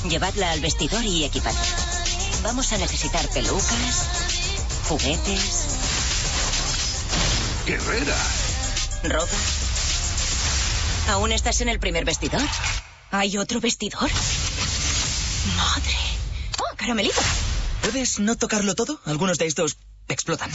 Llevadla al vestidor y equipadla. Vamos a necesitar pelucas, juguetes... ¡Guerrera! ¿Ropa? ¿Aún estás en el primer vestidor? ¿Hay otro vestidor? ¡Madre! ¡Oh, caramelito! ¿Puedes no tocarlo todo? Algunos de estos explotan.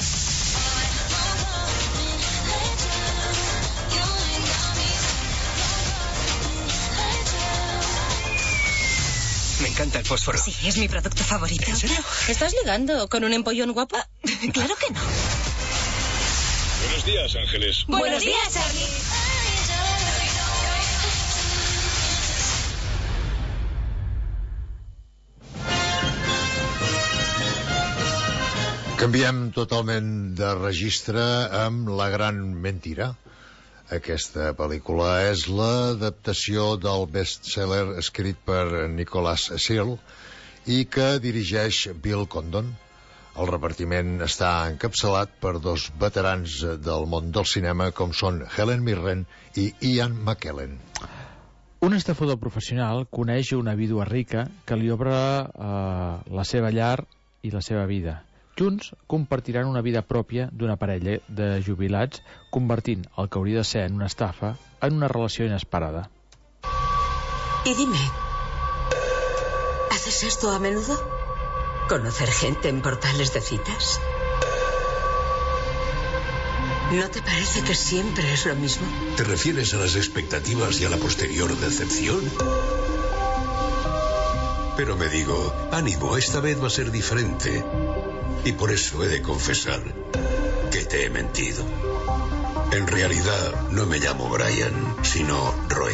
Me encanta el fósforo. Sí, es mi producto favorito. ¿En serio? ¿Estás ligando con un empollón guapa? Claro que no. Buenos días, Ángeles. Buenos días, Charlie. Canviem totalment de registre amb La gran mentira. Aquesta pel·lícula és l'adaptació del best-seller escrit per Nicholas Searle i que dirigeix Bill Condon. El repartiment està encapçalat per dos veterans del món del cinema com són Helen Mirren i Ian McKellen. Un estafador professional coneix una vídua rica que li obre la seva llar i la seva vida. Junts compartiran una vida pròpia d'una parella de jubilats, convertint el que hauria de ser en una estafa en una relació inesperada. Y dime, ¿haces esto a menudo? ¿Conocer gente en portales de citas? ¿No te parece que siempre es lo mismo? ¿Te refieres a las expectativas y a la posterior decepción? Pero me digo, ánimo, esta vez va a ser diferente. Y por eso he de confesar que te he mentido. En realidad no me llamo Brian, sino Roy.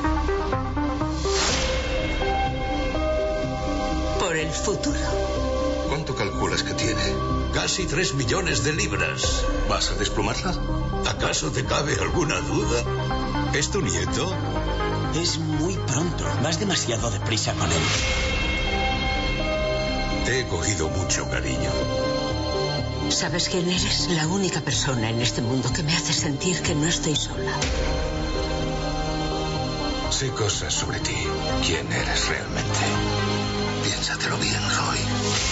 Por el futuro. ¿Cuánto calculas que tiene? Casi 3 millones de libras. ¿Vas a desplumarla? ¿Acaso te cabe alguna duda? ¿Es tu nieto? Es muy pronto. Vas demasiado deprisa con él. Te he cogido mucho cariño. ¿Sabes quién eres? La única persona en este mundo que me hace sentir que no estoy sola. Sé cosas sobre ti. ¿Quién eres realmente? Piénsatelo bien, Roy.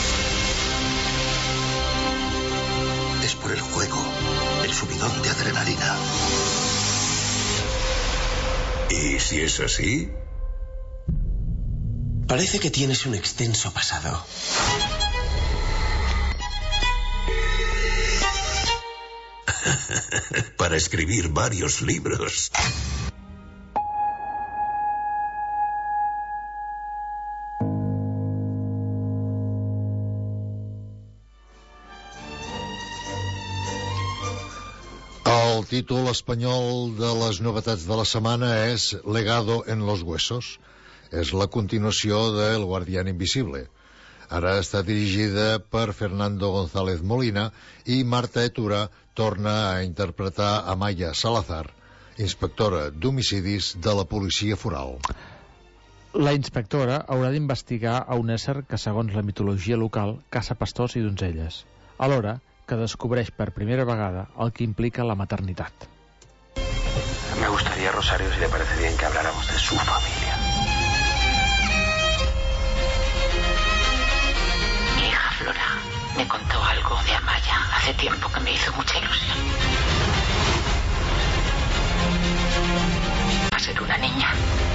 Es por el juego, el subidón de adrenalina. ¿Y si es así? Parece que tienes un extenso pasado. Para escribir varios libros. El títol espanyol de les novetats de la setmana és Legado en los huesos. És la continuació de El guardián invisible. Ara està dirigida per Fernando González Molina i Marta Etura torna a interpretar a Maya Salazar, inspectora d'homicidis de la policia foral. La inspectora haurà d'investigar a un ésser que, segons la mitologia local, caça pastors i donzelles, alhora que descobreix per primera vegada el que implica la maternitat. Me gustaría, Rosario, si le parece bien, que habláramos de su familia. Mi hija Flora me contó algo de Amaya hace tiempo que me hizo mucha ilusión. Va a ser una niña.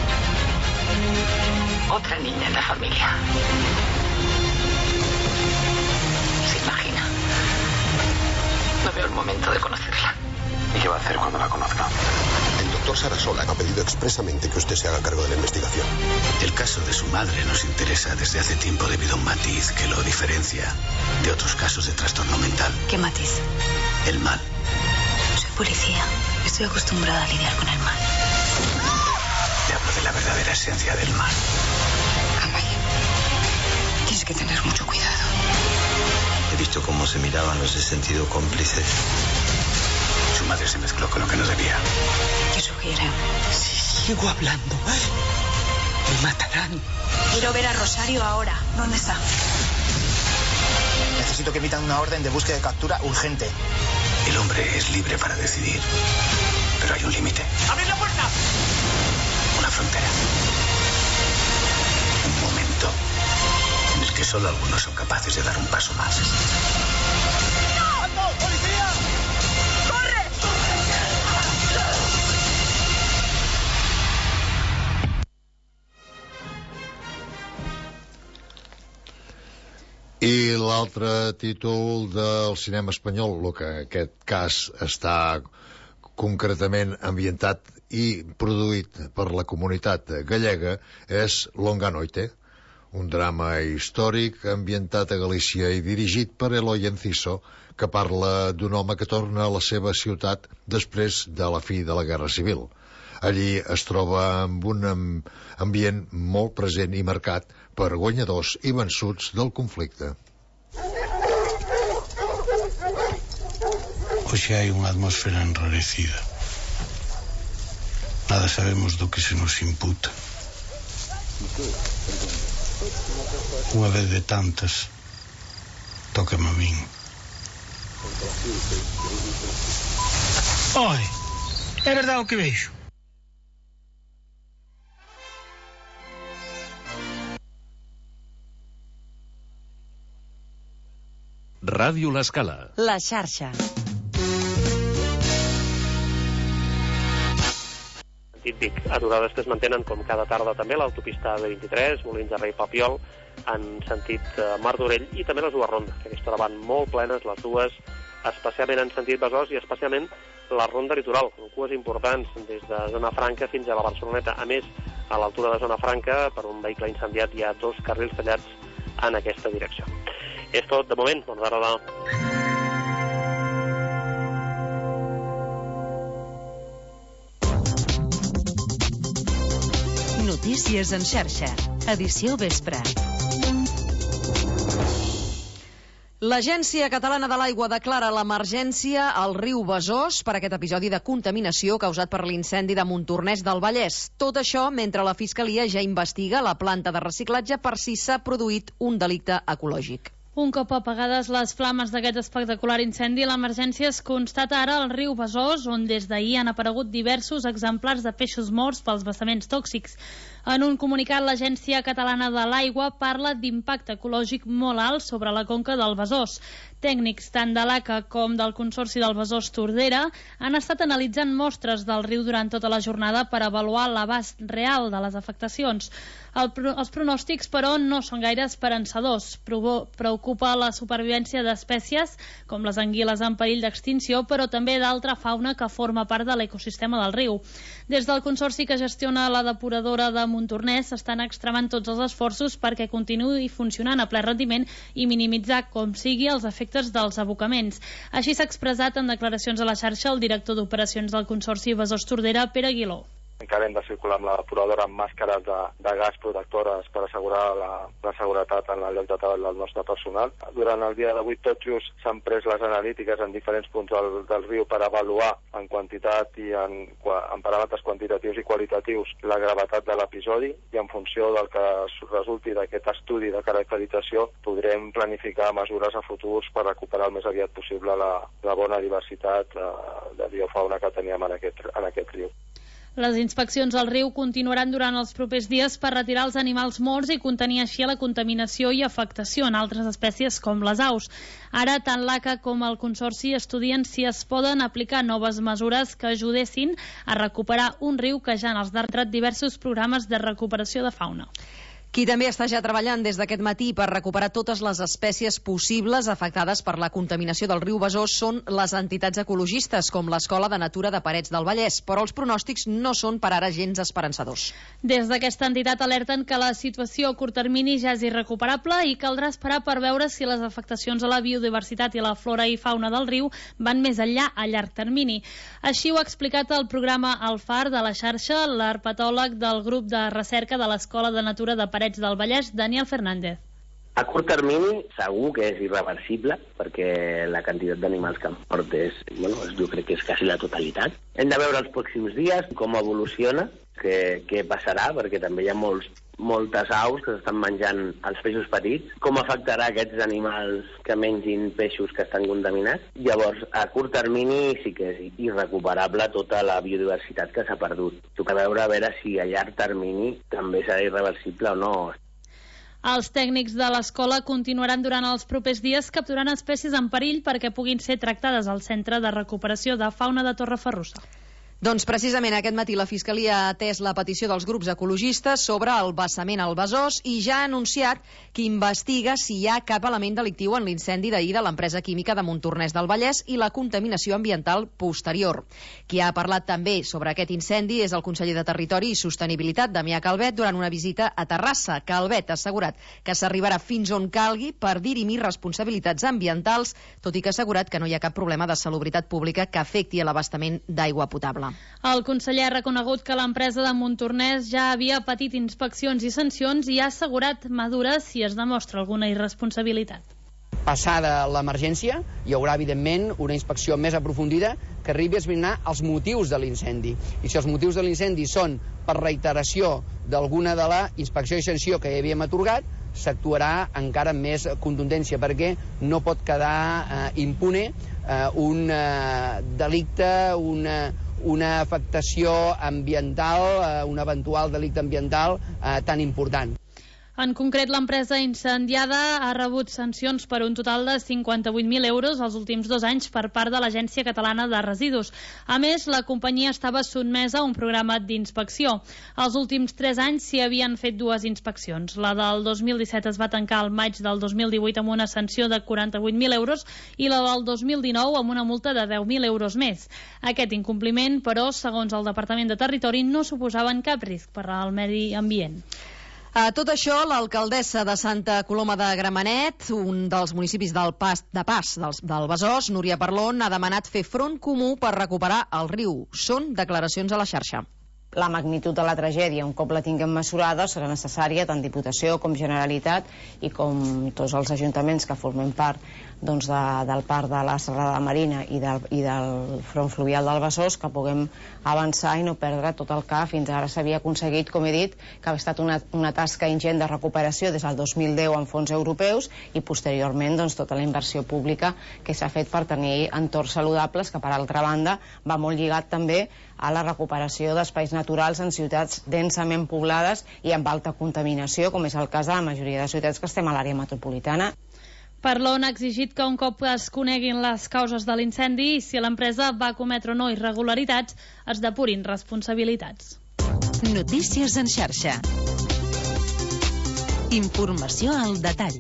Otra niña en la familia. ¿Se imagina? No veo el momento de conocerla. ¿Y qué va a hacer cuando la conozca? El doctor Sarasola ha pedido expresamente que usted se haga cargo de la investigación. El caso de su madre nos interesa desde hace tiempo debido a un matiz que lo diferencia de otros casos de trastorno mental. ¿Qué matiz? El mal. Soy policía. Estoy acostumbrada a lidiar con el mal. Te hablo de la verdadera esencia del mal. Amaya, tienes que tener mucho cuidado. He visto cómo se miraban los de sentido cómplice. Su madre se mezcló con lo que no debía. ¿Qué sugieren? Si sigo hablando, me matarán. Quiero ver a Rosario ahora. ¿Dónde está? Necesito que emitan una orden de búsqueda y captura urgente. El hombre es libre para decidir, pero hay un límite. ¡Abrid la puerta! Una frontera. Un momento. solo algunos son capaces de dar un paso más. ¡Alto! ¡Policía! ¡Corre! I l'altre títol del cinema espanyol, el que en aquest cas està concretament ambientat i produït per la comunitat gallega, és Longa Noite, un drama històric ambientat a Galícia i dirigit per Eloi Enciso, que parla d'un home que torna a la seva ciutat després de la fi de la Guerra Civil. Allí es troba amb un ambient molt present i marcat per guanyadors i vençuts del conflicte. Hoxe hai unha atmosfera enrarecida. Nada sabemos do que se nos imputa. Unha vez de tantas, tócame a min. Oi, é verdade o que veixo? Ràdio L'Escala. La xarxa. Típic, aturades que es mantenen com cada tarda també l'autopista B23, Molins de Rei Papiol, en sentit Martorell, i també les dues rondes, que aquesta hora van molt plenes, les dues, especialment en sentit Besòs i especialment la ronda litoral, amb cues importants des de Zona Franca fins a la Barceloneta. A més, a l'altura de Zona Franca, per un vehicle incendiat, hi ha 2 carrils tallats en aquesta direcció. És tot de moment, bona tarda. Notícies en xarxa. Edició vespre. L'Agència Catalana de l'Aigua declara l'emergència al riu Besòs per aquest episodi de contaminació causat per l'incendi de Montornès del Vallès. Tot això mentre la Fiscalia ja investiga la planta de reciclatge per si s'ha produït un delicte ecològic. Un cop apagades les flames d'aquest espectacular incendi, l'emergència es constata ara al riu Besòs, on des d'ahir han aparegut diversos exemplars de peixos morts pels vessaments tòxics. En un comunicat, l'Agència Catalana de l'Aigua parla d'impacte ecològic molt alt sobre la conca del Besòs. Tècnics tant de l'ACA com del Consorci del Besòs Tordera han estat analitzant mostres del riu durant tota la jornada per avaluar l'abast real de les afectacions. Els pronòstics, però, no són gaire esperançadors. Preocupa la supervivència d'espècies com les anguiles en perill d'extinció, però també d'altra fauna que forma part de l'ecosistema del riu. Des del Consorci que gestiona la depuradora de Montornès s'estan extremant tots els esforços perquè continuï funcionant a ple rendiment i minimitzar com sigui els efectes dels abocaments. Així s'ha expressat en declaracions a la xarxa el director d'operacions del Consorci Besòs Tordera, Pere Aguiló. Encara hem de circular amb la depuradora amb màscares de gas protectores per assegurar la seguretat en el lloc de treball del nostre personal. Durant el dia d'avui tot just s'han pres les analítiques en diferents punts del riu per avaluar en quantitat i en paràmetres quantitatius i qualitatius la gravetat de l'episodi, i en funció del que resulti d'aquest estudi de caracterització podrem planificar mesures a futurs per recuperar el més aviat possible la bona diversitat de biofauna que teníem en aquest riu. Les inspeccions al riu continuaran durant els propers dies per retirar els animals morts i contenir així la contaminació i afectació en altres espècies com les aus. Ara, tant l'ACA com el Consorci estudien si es poden aplicar noves mesures que ajudessin a recuperar un riu que ja en els darrers diversos programes de recuperació de fauna. Qui també està ja treballant des d'aquest matí per recuperar totes les espècies possibles afectades per la contaminació del riu Besòs són les entitats ecologistes, com l'Escola de Natura de Parets del Vallès, però els pronòstics no són per ara gens esperançadors. Des d'aquesta entitat alerten que la situació a curt termini ja és irrecuperable i caldrà esperar per veure si les afectacions a la biodiversitat i la flora i fauna del riu van més enllà a llarg termini. Així ho ha explicat el programa El Far de la xarxa l'herpetòleg del grup de recerca de l'Escola de Natura de Parets del Vallès, Daniel Fernández. A curt termini segur que és irreversible, perquè la quantitat d'animals que han mort jo crec que és quasi la totalitat. Hem de veure els pròxims dies com evoluciona, què passarà, perquè també hi ha moltes aus que s'estan menjant els peixos petits, com afectarà aquests animals que mengin peixos que estan contaminats. Llavors, a curt termini sí que és irrecuperable tota la biodiversitat que s'ha perdut. Toca veure si a llarg termini també serà irreversible o no. Els tècnics de l'escola continuaran durant els propers dies capturant espècies en perill perquè puguin ser tractades al Centre de Recuperació de Fauna de Torreferrussa. Doncs precisament aquest matí la Fiscalia ha atès la petició dels grups ecologistes sobre el vessament al Besòs i ja ha anunciat que investiga si hi ha cap element delictiu en l'incendi d'ahir de l'empresa química de Montornès del Vallès i la contaminació ambiental posterior. Qui ha parlat també sobre aquest incendi és el conseller de Territori i Sostenibilitat, Damià Calvet, durant una visita a Terrassa. Calvet ha assegurat que s'arribarà fins on calgui per dirimir responsabilitats ambientals, tot i que ha assegurat que no hi ha cap problema de salubritat pública que afecti a l'abastament d'aigua potable. El conseller ha reconegut que l'empresa de Montornès ja havia patit inspeccions i sancions i ha assegurat mesures si es demostra alguna irresponsabilitat. Passada l'emergència, hi haurà, evidentment, una inspecció més aprofundida que arribi a esbrinar els motius de l'incendi. I si els motius de l'incendi són per reiteració d'alguna de la inspecció i sanció que ja havíem atorgat, s'actuarà encara amb més contundència, perquè no pot quedar impune un delicte, una afectació ambiental, un eventual delicte ambiental tan important. En concret, l'empresa incendiada ha rebut sancions per un total de 58.000 euros els últims 2 anys per part de l'Agència Catalana de Residus. A més, la companyia estava sotmesa a un programa d'inspecció. Els últims 3 anys s'hi havien fet 2 inspeccions. La del 2017 es va tancar al maig del 2018 amb una sanció de 48.000 euros i la del 2019 amb una multa de 10.000 euros més. Aquest incompliment, però, segons el Departament de Territori, no suposaven cap risc per al medi ambient. A tot això, l'alcaldessa de Santa Coloma de Gramenet, un dels municipis del Besòs, Núria Parlon, ha demanat fer front comú per recuperar el riu. Són declaracions a la xarxa. La magnitud de la tragèdia, un cop la tinguem mesurada, serà necessària tant Diputació com Generalitat i com tots els ajuntaments que formem part del parc de la Serrada Marina i del front fluvial del Besòs, que puguem avançar i no perdre tot el que fins ara s'havia aconseguit, com he dit, que ha estat una tasca ingent de recuperació des del 2010 amb fons europeus i posteriorment tota la inversió pública que s'ha fet per tenir entorns saludables, que per altra banda va molt lligat també a la recuperació d'espais naturals en ciutats densament poblades i amb alta contaminació, com és el cas de la majoria de ciutats que estem a l'àrea metropolitana. Parlon ha exigit que un cop es coneguin les causes de l'incendi i si l'empresa va cometre o no irregularitats, es depurin responsabilitats. Notícies en xarxa. Informació al detall.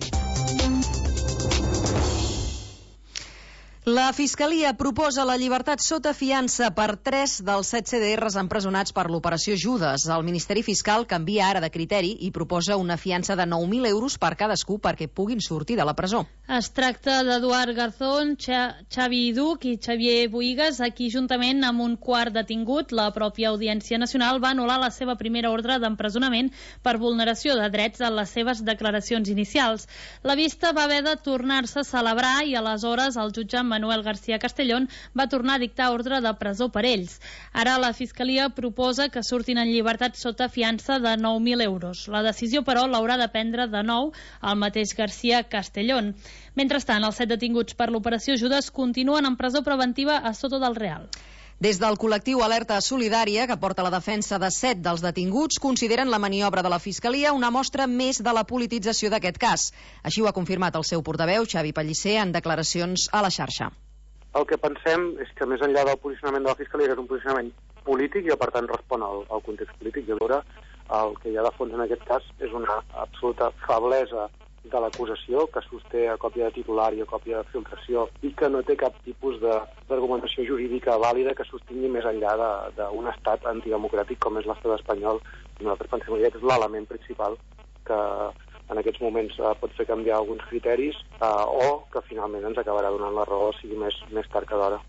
La Fiscalia proposa la llibertat sota fiança per 3 dels 7 CDRs empresonats per l'operació Judes. El Ministeri Fiscal canvia ara de criteri i proposa una fiança de 9.000 euros per cadascú perquè puguin sortir de la presó. Es tracta d'Eduard Garzón, Xavi Duc i Xavier Boïgues, a qui juntament amb un quart detingut, la pròpia Audiència Nacional va anul·lar la seva primera ordre d'empresonament per vulneració de drets en les seves declaracions inicials. La vista va haver de tornar-se a celebrar i aleshores el jutge Manuel García Castellón va tornar a dictar ordre de presó per ells. Ara la Fiscalia proposa que surtin en llibertat sota fiança de 9.000 euros. La decisió, però, l'haurà de prendre de nou el mateix García Castellón. Mentrestant, els 7 detinguts per l'operació Judes continuen en presó preventiva a Soto del Real. Des del col·lectiu Alerta Solidària, que porta la defensa de 7 dels detinguts, consideren la maniobra de la Fiscalia una mostra més de la politització d'aquest cas. Així ho ha confirmat el seu portaveu, Xavi Pellicer, en declaracions a la xarxa. El que pensem és que més enllà del posicionament de la Fiscalia, que és un posicionament polític i per tant respon al context polític, i alhora el que hi ha de fons en aquest cas és una absoluta feblesa de l'acusació que sosté a còpia de titular i a còpia de filtració i que no té cap tipus d'argumentació jurídica vàlida que sostingui més enllà d'un estat antidemocràtic com és l'estat espanyol. I nosaltres pensem que aquest és l'element principal que en aquests moments pot fer canviar alguns criteris o que finalment ens acabarà donant la raó, sigui més tard que d'hora.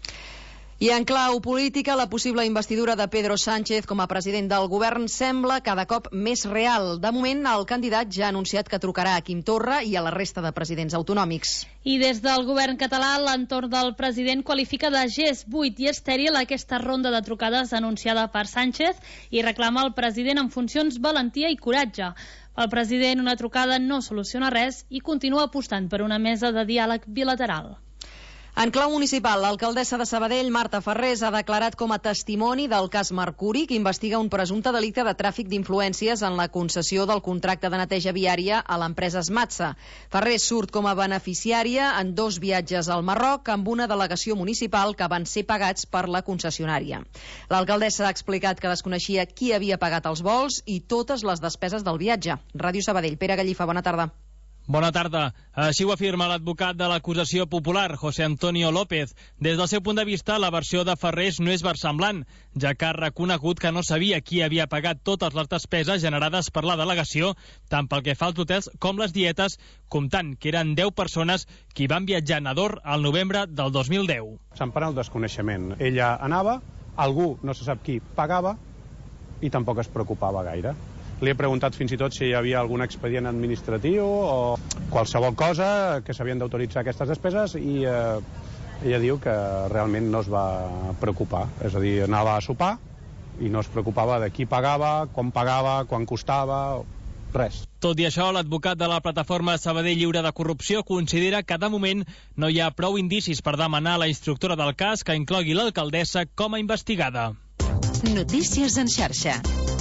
I en clau política, la possible investidura de Pedro Sánchez com a president del govern sembla cada cop més real. De moment, el candidat ja ha anunciat que trucarà a Quim Torra i a la resta de presidents autonòmics. I des del govern català, l'entorn del president qualifica de gest buit i estèril aquesta ronda de trucades anunciada per Sánchez i reclama al president en funcions valentia i coratge. El president, una trucada no soluciona res i continua apostant per una mesa de diàleg bilateral. En clau municipal, l'alcaldessa de Sabadell, Marta Ferrés, ha declarat com a testimoni del cas Mercuri, que investiga un presumpte delicte de tràfic d'influències en la concessió del contracte de neteja viària a l'empresa Smatsa. Ferrés surt com a beneficiària en 2 viatges al Marroc amb una delegació municipal que van ser pagats per la concessionària. L'alcaldessa ha explicat que desconeixia qui havia pagat els vols i totes les despeses del viatge. Ràdio Sabadell, Pere Gallifa, bona tarda. Bona tarda. Així ho afirma l'advocat de l'acusació popular, José Antonio López. Des del seu punt de vista, la versió de Ferrés no és versemblant, ja que ha reconegut que no sabia qui havia pagat totes les despeses generades per la delegació, tant pel que fa als hotels com les dietes, comptant que eren 10 persones qui van viatjar a Nador al novembre del 2010. S'empara el desconeixement. Ella anava, algú, no se sap qui, pagava i tampoc es preocupava gaire. Li he preguntat fins i tot si hi havia algun expedient administratiu o qualsevol cosa que s'havien d'autoritzar aquestes despeses i ella diu que realment no es va preocupar. És a dir, anava a sopar i no es preocupava de qui pagava, com pagava, quan costava, res. Tot i això, l'advocat de la plataforma Sabadell Lliure de Corrupció considera que de moment no hi ha prou indicis per demanar a la instructora del cas que inclogui l'alcaldessa com a investigada. Notícies en xarxa.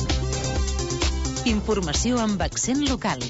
Informació amb accent local.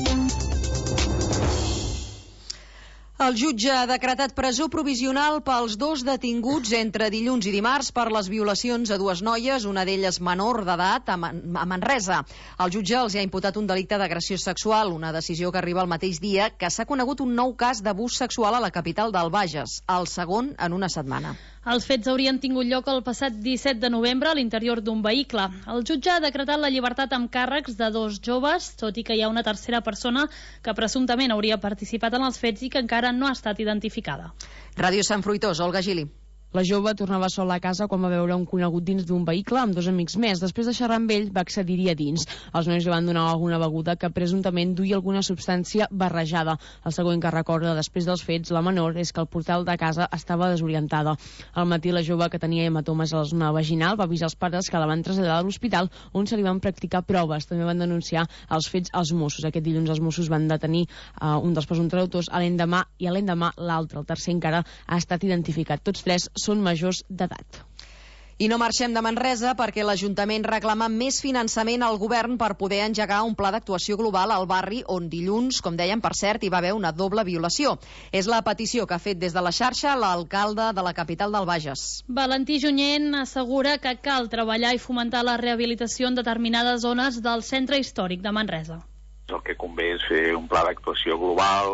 El jutge ha decretat presó provisional pels 2 detinguts entre dilluns i dimarts per les violacions a 2 noies, una d'elles menor d'edat, a Manresa. El jutge els ha imputat un delicte d'agressió sexual, una decisió que arriba el mateix dia que s'ha conegut un nou cas d'abús sexual a la capital del Bages, el segon en una setmana. Els fets haurien tingut lloc el passat 17 de novembre a l'interior d'un vehicle. El jutge ha decretat la llibertat amb càrrecs de 2 joves, tot i que hi ha una tercera persona que presumptament hauria participat en els fets i que encara no ha estat identificada. Ràdio Sant Fruitós, Olga Gili. La jove tornava sola a casa quan va veure un conegut dins d'un vehicle amb 2 amics més. Després de xerrar amb ell, va accedir-hi a dins. Els nois li van donar alguna beguda que presumptament duia alguna substància barrejada. El següent que recorda després dels fets, la menor, és que el portal de casa estava desorientada. Al matí, la jove, que tenia hematomes a la zona vaginal, va avisar els pares que la van traslladar a l'hospital, on se li van practicar proves. També van denunciar els fets als Mossos. Aquest dilluns els Mossos van detenir un dels presumptes autors a l'endemà, i a l'endemà l'altre, el tercer, encara ha estat identificat. Tots 3 són majors d'edat. I no marxem de Manresa perquè l'Ajuntament reclama més finançament al govern per poder engegar un pla d'actuació global al barri on dilluns, com dèiem, per cert, hi va haver una doble violació. És la petició que ha fet des de la xarxa l'alcalde de la capital del Bages. Valentí Junyent assegura que cal treballar i fomentar la rehabilitació en determinades zones del centre històric de Manresa. El que convé és fer un pla d'actuació global,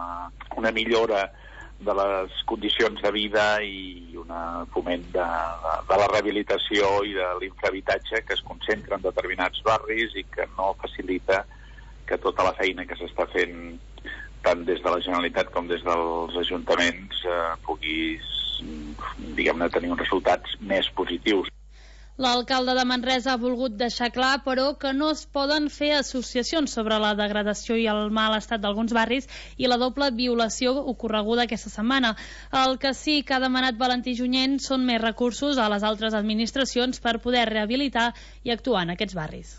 una millora de les condicions de vida i un foment de la rehabilitació i de l'infrahabitatge que es concentra en determinats barris i que no facilita que tota la feina que s'està fent tant des de la Generalitat com des dels ajuntaments pugui, diguem-ne, tenir uns resultats més positius. L'alcalde de Manresa ha volgut deixar clar, però, que no es poden fer associacions sobre la degradació i el mal estat d'alguns barris i la doble violació ocorreguda aquesta setmana. El que sí que ha demanat Valentí Junyent són més recursos a les altres administracions per poder rehabilitar i actuar en aquests barris.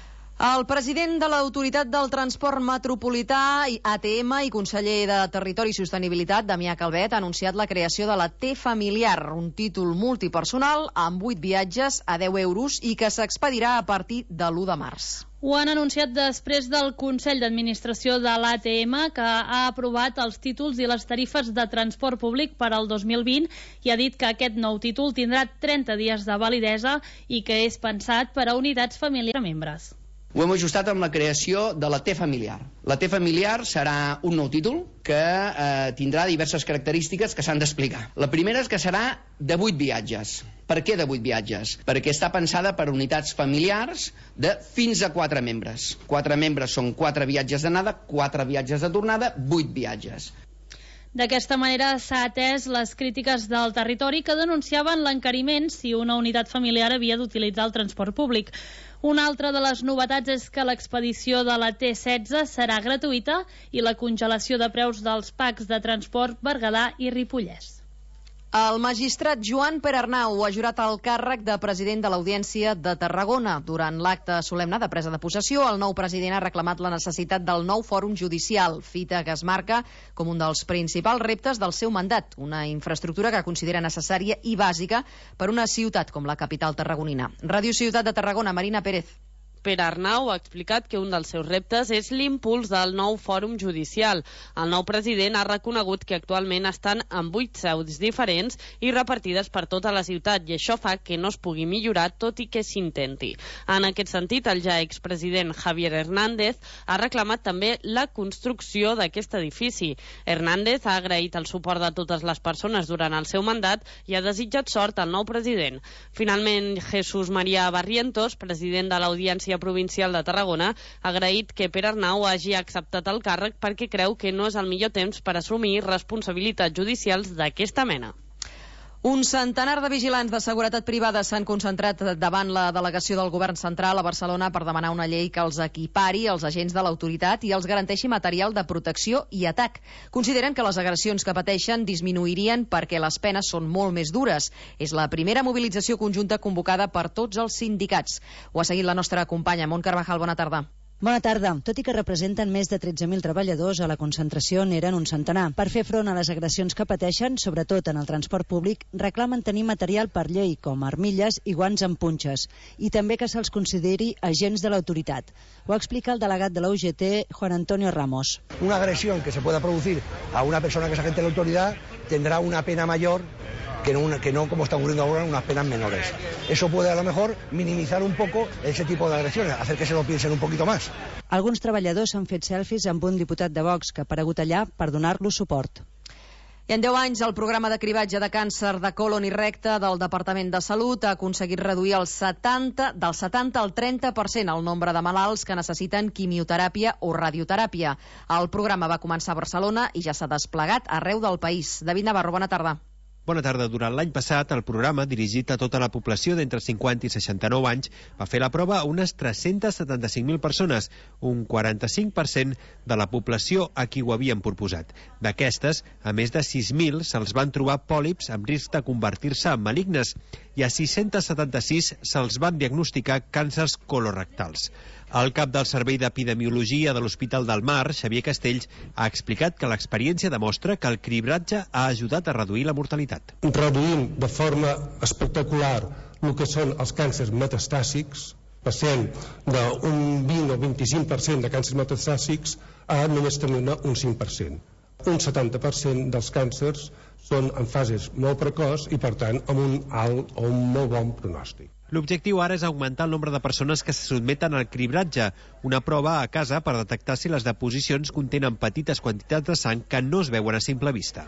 El president de l'Autoritat del Transport Metropolità, ATM, i conseller de Territori i Sostenibilitat, Damià Calvet, ha anunciat la creació de la T-Familiar, un títol multipersonal amb 8 viatges a 10 euros i que s'expedirà a partir de l'1 de març. Ho han anunciat després del Consell d'Administració de l'ATM, que ha aprovat els títols i les tarifes de transport públic per al 2020 i ha dit que aquest nou títol tindrà 30 dies de validesa i que és pensat per a unitats familiars de membres. Ho hem ajustat amb la creació de la T-Familiar. La T-Familiar serà un nou títol que tindrà diverses característiques que s'han d'explicar. La primera és que serà de 8 viatges. Per què de 8 viatges? Perquè està pensada per unitats familiars de fins a 4 membres. 4 membres són 4 viatges d'anada, 4 viatges de tornada, 8 viatges. D'aquesta manera s'ha atès les crítiques del territori que denunciaven l'encariment si una unitat familiar havia d'utilitzar el transport públic. Una altra de les novetats és que l'expedició de la T16 serà gratuïta i la congelació de preus dels packs de transport Berguedà i Ripollès. El magistrat Joan Perarnau ha jurat el càrrec de president de l'Audiència de Tarragona. Durant l'acte solemne de presa de possessió, el nou president ha reclamat la necessitat del nou fòrum judicial, fita que es marca com un dels principals reptes del seu mandat, una infraestructura que considera necessària i bàsica per una ciutat com la capital tarragonina. Ràdio Ciutat de Tarragona, Marina Pérez. Perarnau ha explicat que un dels seus reptes és l'impuls del nou fòrum judicial. El nou president ha reconegut que actualment estan en 8 seus diferents i repartides per tota la ciutat, i això fa que no es pugui millorar, tot i que s'intenti. En aquest sentit, el ja expresident Javier Hernández ha reclamat també la construcció d'aquest edifici. Hernández ha agraït el suport de totes les persones durant el seu mandat i ha desitjat sort al nou president. Finalment, Jesús María Barrientos, president de l'Audiència Provincial de Tarragona, ha agraït que Perarnau hagi acceptat el càrrec perquè creu que no és el millor temps per assumir responsabilitats judicials d'aquesta mena. Un centenar de vigilants de seguretat privada s'han concentrat davant la delegació del Govern Central a Barcelona per demanar una llei que els equipari als agents de l'autoritat i els garanteixi material de protecció i atac. Consideren que les agressions que pateixen disminuirien perquè les penes són molt més dures. És la primera mobilització conjunta convocada per tots els sindicats. Ho ha seguit la nostra companya Mont Carvajal. Bona tarda. Bona tarda. Tot i que representen més de 13.000 treballadors, a la concentració n'eren un centenar. Per fer front a les agressions que pateixen, sobretot en el transport públic, reclamen tenir material per llei, com armilles i guants amb punxes, i també que se'ls consideri agents de l'autoritat. Ho explica el delegat de la UGT, Juan Antonio Ramos. Una agresión que se pueda producir a una persona que es agente de la autoridad tendrá una pena mayor que no como está ocurriendo ahora, unas penas menores. Eso puede a lo mejor minimizar un poco ese tipo de agresiones, hacer que se lo piensen un poquito más. Alguns treballadors han fet selfies amb un diputat de Vox que ha aparegut allà per donar-lo suport. I en 10 anys, el programa de cribatge de càncer de colon i recte del Departament de Salut ha aconseguit reduir del 70 al 30% el nombre de malalts que necessiten quimioteràpia o radioteràpia. El programa va començar a Barcelona i ja s'ha desplegat arreu del país. David Navarro, bona tarda. Bona tarda. Durant l'any passat, el programa, dirigit a tota la població d'entre 50 i 69 anys, va fer la prova a unes 375.000 persones, un 45% de la població a qui ho havien proposat. D'aquestes, a més de 6.000 se'ls van trobar pòlips amb risc de convertir-se en malignes i a 676 se'ls van diagnosticar càncers colorectals. El cap del Servei d'Epidemiologia de l'Hospital del Mar, Xavier Castells, ha explicat que l'experiència demostra que el cribratge ha ajudat a reduir la mortalitat. Reduïm de forma espectacular el que són els càncers metastàsics, passem d'un 20 o 25% de càncers metastàsics a només tenir-ne un 5%. Un 70% dels càncers són en fases molt precoç i, per tant, amb un alt o un molt bon pronòstic. L'objectiu ara és augmentar el nombre de persones que se sotmeten al cribratge, una prova a casa per detectar si les deposicions contenen petites quantitats de sang que no es veuen a simple vista.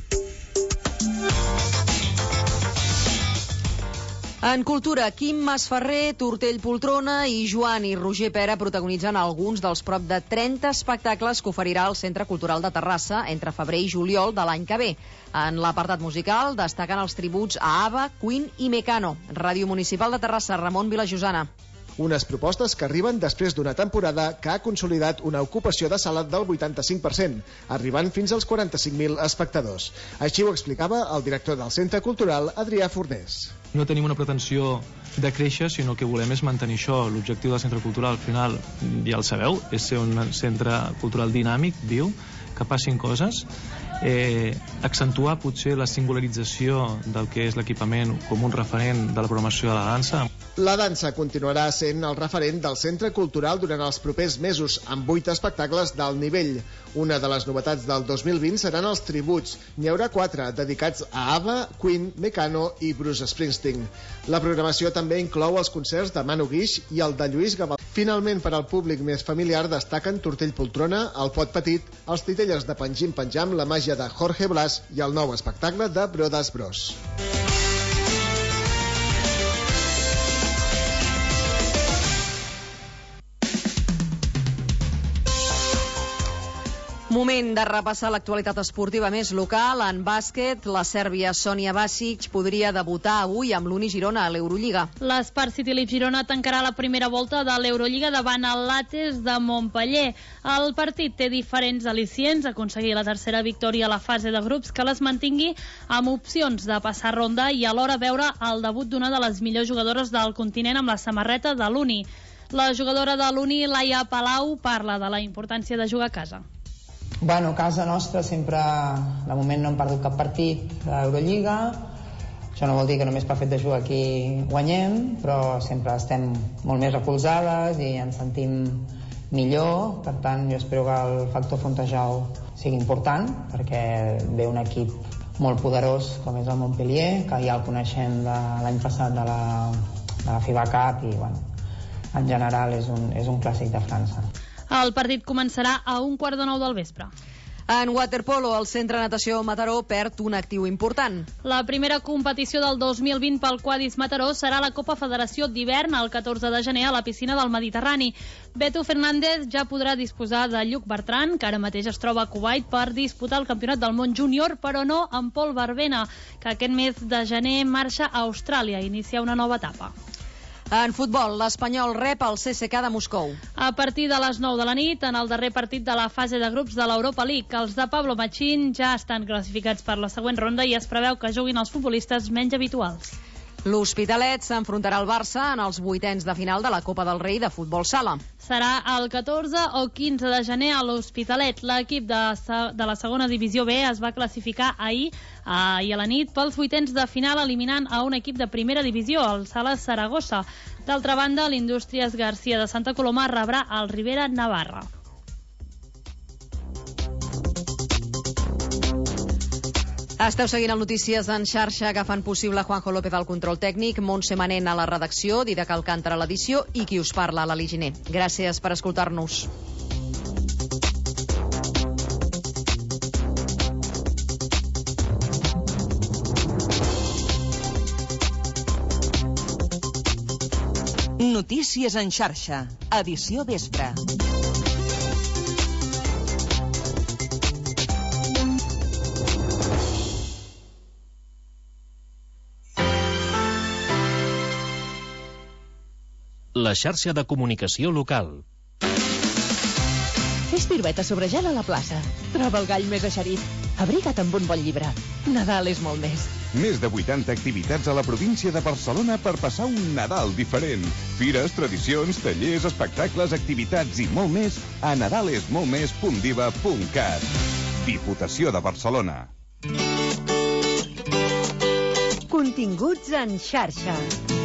En cultura, Quim Masferrer, Tortell Poltrona i Joan i Roger Pera protagonitzen alguns dels prop de 30 espectacles que oferirà el Centre Cultural de Terrassa entre febrer i juliol de l'any que ve. En l'apartat musical destaquen els tributs a ABBA, Queen i Mecano. Ràdio Municipal de Terrassa, Ramon Vilajosana. Unes propostes que arriben després d'una temporada que ha consolidat una ocupació de sala del 85%, arribant fins als 45.000 espectadors. Així ho explicava el director del Centre Cultural, Adrià Fornés. No tenim una pretensió de créixer, sinó que volem és mantenir això. L'objectiu del Centre Cultural, al final, ja el sabeu, és ser un centre cultural dinàmic, viu, que passin coses, accentuar potser la singularització del que és l'equipament com un referent de la programació de la dansa. La dansa continuarà sent el referent del Centre Cultural durant els propers mesos, amb 8 espectacles d'alt nivell. Una de les novetats del 2020 seran els tributs. N'hi haurà 4 dedicats a ABBA, Queen, Mecano i Bruce Springsteen. La programació també inclou els concerts de Manu Guix i el de Lluís Gavaldà. Finalment, per al públic més familiar, destaquen Tortell Poltrona, El Pot Petit, Els Titelles de Pengim Penjam, La màgia de Jorge Blas i el nou espectacle de Brodes Bros. Moment de repassar l'actualitat esportiva més local. En bàsquet, la sèrbia Sonia Basic podria debutar avui amb l'Uni Girona a l'Eurolliga. L'Spar City Leaf Girona tancarà la primera volta de l'Eurolliga davant el Lattes de Montpeller. El partit té diferents al·licients: aconseguir la tercera victòria a la fase de grups que les mantingui amb opcions de passar ronda i alhora veure el debut d'una de les millors jugadores del continent amb la samarreta de l'Uni. La jugadora de l'Uni, Laia Palau, parla de la importància de jugar a casa. Bueno, casa nostra sempre, de moment no hem perdut cap partit a Eurolliga. Això no vol dir que només per fet de jugar aquí guanyem, però sempre estem molt més recolzades i ens sentim millor. Per tant, jo espero que el factor Fontejau sigui important, perquè ve un equip molt poderós com és el Montpellier, que ja el coneixem de l'any passat de la FIBA Cup i, bueno, en general és un clàssic de França. El partit començarà a 1:15 del vespre. En waterpolo, el Centre Natació Mataró perd un actiu important. La primera competició del 2020 pel Quadis Mataró serà la Copa Federació d'hivern el 14 de gener a la piscina del Mediterrani. Beto Fernández ja podrà disposar de Lluc Bertran, que ara mateix es troba a Kuwait per disputar el Campionat del Món Júnior, però no amb Pol Barbena, que aquest mes de gener marxa a Austràlia a iniciar una nova etapa. En futbol, l'Espanyol rep el CSKA de Moscou. A partir de les 9 de la nit, en el darrer partit de la fase de grups de l'Europa League, els de Pablo Machín ja estan classificats per la següent ronda i es preveu que juguin els futbolistes menys habituals. L'Hospitalet s'enfrontarà al Barça en els vuitens de final de la Copa del Rei de futbol sala. Serà el 14 o 15 de gener a l'Hospitalet. L'equip de la segona divisió B es va classificar ahir a la nit pels vuitens de final, eliminant a un equip de primera divisió, el Sala Saragossa. D'altra banda, l'Indústries Garcia de Santa Coloma rebrà el Rivera Navarra. Esteu seguint el Notícies en xarxa, que fan possible Juanjo López al control tècnic, Montse Manent a la redacció, Didac Alcántara a l'edició i qui us parla, a l'Ali Giner. Gràcies per escoltar-nos. Notícies en xarxa, edició vespre. La xarxa de comunicació local. Fes pirueta sobre gel a la plaça. Troba el gall més eixerit. Abriga't amb un bon llibre. Nadal és molt més. Més de 80 activitats a la província de Barcelona per passar un Nadal diferent. Fires, tradicions, tallers, espectacles, activitats i molt més a nadalesmoltmés.diva.cat. Diputació de Barcelona. Continguts en xarxa.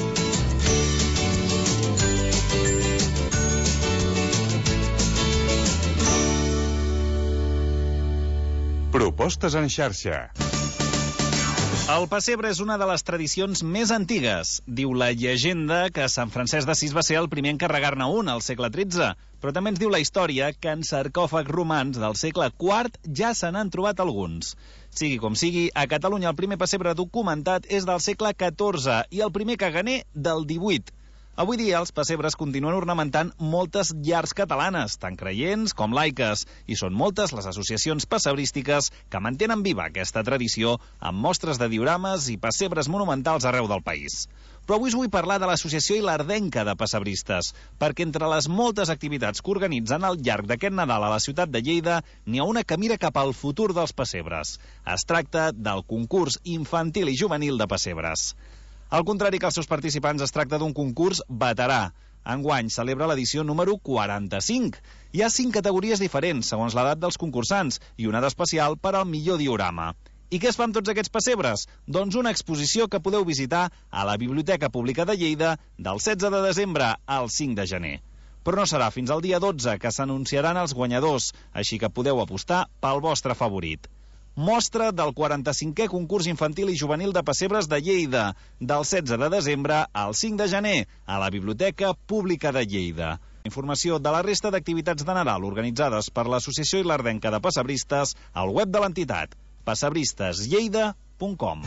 Propostes en xarxa. El pessebre és una de les tradicions més antigues. Diu la llegenda que Sant Francesc d'Assís va ser el primer a encarregar-ne un al segle XIII, però també ens diu la història que en sarcòfags romans del segle IV ja se n'han trobat alguns. Sigui com sigui, a Catalunya el primer pessebre documentat és del segle XIV i el primer caganer del XVIII. Avui dia els pessebres continuen ornamentant moltes llars catalanes, tant creients com laiques, i són moltes les associacions pessebrístiques que mantenen viva aquesta tradició amb mostres de diorames i pessebres monumentals arreu del país. Però avui us vull parlar de l'Associació Ilardenca de Pessebristes, perquè entre les moltes activitats que organitzen al llarg d'aquest Nadal a la ciutat de Lleida, n'hi ha una que mira cap al futur dels pessebres. Es tracta del concurs infantil i juvenil de pessebres. Al contrari que els seus participants, es tracta d'un concurs veterà. Enguany celebra l'edició número 45. Hi ha 5 categories diferents, segons l'edat dels concursants, i una d'especial per al millor diorama. I què es fa amb tots aquests pessebres? Doncs una exposició que podeu visitar a la Biblioteca Pública de Lleida del 16 de desembre al 5 de gener. Però no serà fins al dia 12 que s'anunciaran els guanyadors, així que podeu apostar pel vostre favorit. Mostra del 45è concurs infantil i juvenil de pessebres de Lleida, del 16 de desembre al 5 de gener, a la Biblioteca Pública de Lleida. Informació de la resta d'activitats de Nadal organitzades per l'Associació Ilardenca de Pessebristes al web de l'entitat, pessebristeslleida.com.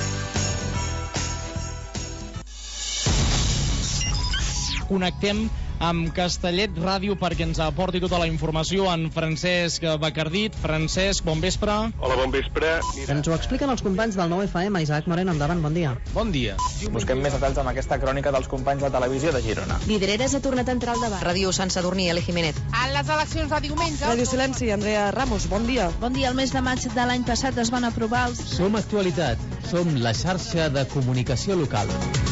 Connectem amb Castellet Ràdio perquè ens aporti tota la informació en Francesc Bacardit. Francesc, bon vespre. Hola, bon vespre. Ens ho expliquen els companys del 9FM. Isaac Moreno, endavant, bon dia. Bon dia. Busquem més detalls amb aquesta crònica dels companys de Televisió de Girona. Vidreres ha tornat a entrar al debat. Ràdio Sant Sadurní, Eli Jiménez. En les eleccions de diumenge... Ràdio Silenci, Andrea Ramos, bon dia. Bon dia, el mes de maig de l'any passat es van aprovar els... Som actualitat, som la xarxa de comunicació local.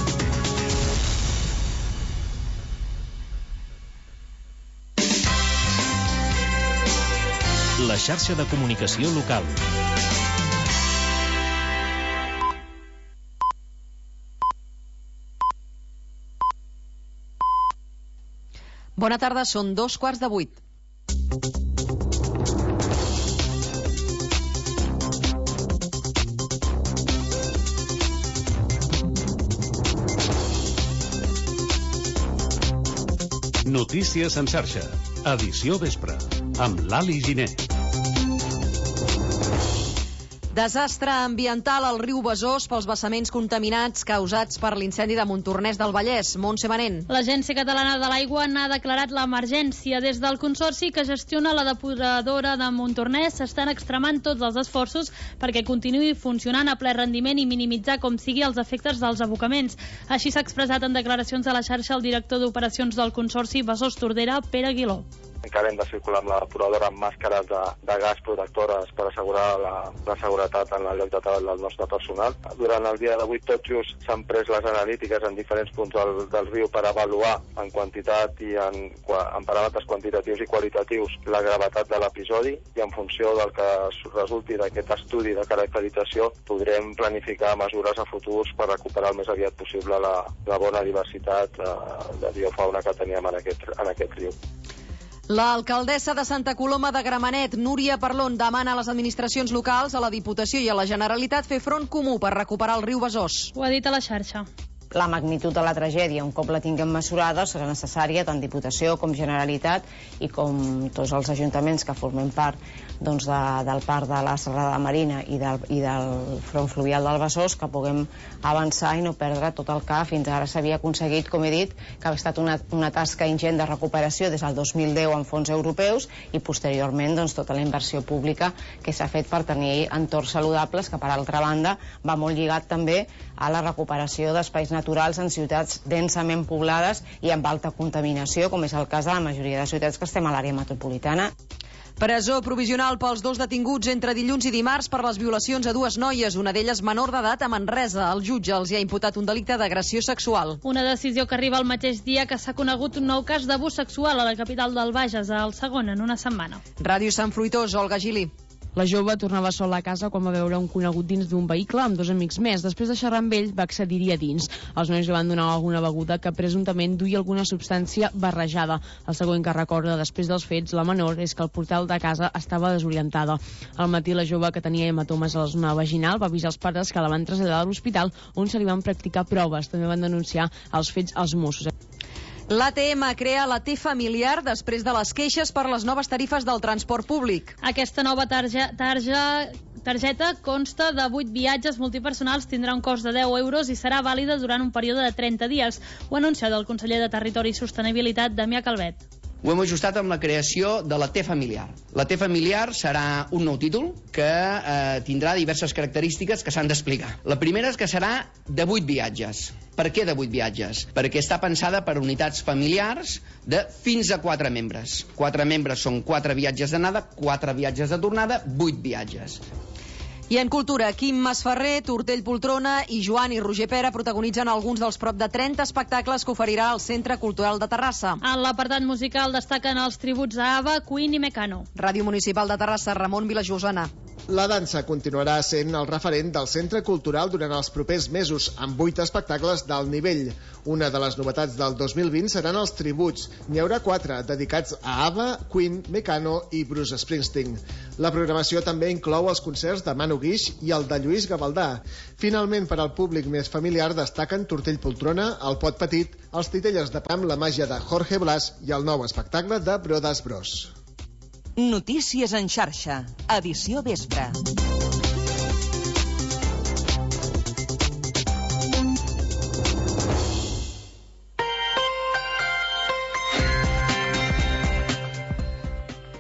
La xarxa de comunicació local. Bona tarda, són 7:15. Notícies en xarxa. Edició vespre. Amb l'Ali Giner. Desastre ambiental al riu Besòs pels vessaments contaminats causats per l'incendi de Montornès del Vallès. Montse Manent. L'Agència Catalana de l'Aigua n'ha declarat l'emergència. Des del Consorci que gestiona la depuradora de Montornès s'estan extremant tots els esforços perquè continuï funcionant a ple rendiment i minimitzar com sigui els efectes dels abocaments. Així s'ha expressat en declaracions a la xarxa el director d'operacions del Consorci Besòs-Tordera, Pere Aguiló. Encara hem de circular amb la depuradora amb màscares de gas protectores per assegurar la seguretat en el lloc de treball del nostre personal. Durant el dia d'avui tot just s'han pres les analítiques en diferents punts del riu per avaluar en quantitat i en paràmetres quantitatius i qualitatius la gravetat de l'episodi i en funció del que resulti d'aquest estudi de caracterització podrem planificar mesures a futurs per recuperar el més aviat possible la bona diversitat de biofauna que teníem en aquest riu. L'alcaldessa de Santa Coloma de Gramenet, Núria Parlon, demana a les administracions locals, a la Diputació i a la Generalitat fer front comú per recuperar el riu Besòs. Ho ha dit a la xarxa. La magnitud de la tragèdia, un cop la tinguem mesurada, serà necessària tant Diputació com Generalitat i com tots els ajuntaments que formem part del parc de la Serrada Marina i del front fluvial del Besòs, que puguem avançar i no perdre tot el que fins ara s'havia aconseguit, com he dit, que ha estat una tasca ingent de recuperació des del 2010 en fons europeus i posteriorment tota la inversió pública que s'ha fet per tenir entorns saludables, que per altra banda va molt lligat també a la recuperació d'espais naturals en ciutats densament poblades i amb alta contaminació, com és el cas de la majoria de ciutats que estem a l'àrea metropolitana. Presó provisional pels 2 detinguts entre dilluns i dimarts per les violacions a 2 noies, una d'elles menor d'edat a Manresa. El jutge els hi ha imputat un delicte d'agressió sexual. Una decisió que arriba el mateix dia que s'ha conegut un nou cas d'abús sexual a la capital del Bages, el segon en una setmana. Ràdio Sant Fruitós, Olga Gili. La jove tornava sola a casa quan va veure un conegut dins d'un vehicle amb 2 amics més. Després de xerrar amb ell, va accedir-hi a dins. Els nois li van donar alguna beguda que presumptament duia alguna substància barrejada. El següent que recorda després dels fets, la menor, és que el portal de casa estava desorientada. Al matí, la jove, que tenia hematomes a la zona vaginal, va avisar els pares que la van traslladar a l'hospital, on se li van practicar proves. També van denunciar els fets als Mossos. L'ATM crea la T-Familiar després de les queixes per les noves tarifes del transport públic. Aquesta nova targeta consta de 8 viatges multipersonals, tindrà un cost de 10 euros i serà vàlida durant un període de 30 dies. Ho ha anunciat el conseller de Territori i Sostenibilitat, Damià Calvet. Ho hem ajustat amb la creació de la T-Familiar. La T-Familiar serà un nou títol que tindrà diverses característiques que s'han d'explicar. La primera és que serà de 8 viatges. Per què de 8 viatges? Perquè està pensada per unitats familiars de fins a 4 membres. 4 membres són 4 viatges d'anada, 4 viatges de tornada, 8 viatges. I en cultura, Quim Masferrer, Tortell Poltrona i Joan i Roger Pera protagonitzen alguns dels prop de 30 espectacles que oferirà el Centre Cultural de Terrassa. En l'apartat musical destaquen els tributs a ABBA, Queen i Mecano. Ràdio Municipal de Terrassa, Ramon Vilajosana. La dansa continuarà sent el referent del Centre Cultural durant els propers mesos, amb 8 espectacles d'alt nivell. Una de les novetats del 2020 seran els tributs. N'hi haurà 4 dedicats a ABBA, Queen, Mecano i Bruce Springsteen. La programació també inclou els concerts de Manu Guix i el de Lluís Gavaldà. Finalment, per al públic més familiar, destaquen Tortell Poltrona, El Pot Petit, Els Titelles de Pam, La Màgia de Jorge Blas i el nou espectacle de Brodas Bros. Notícies en xarxa. Edició vespre.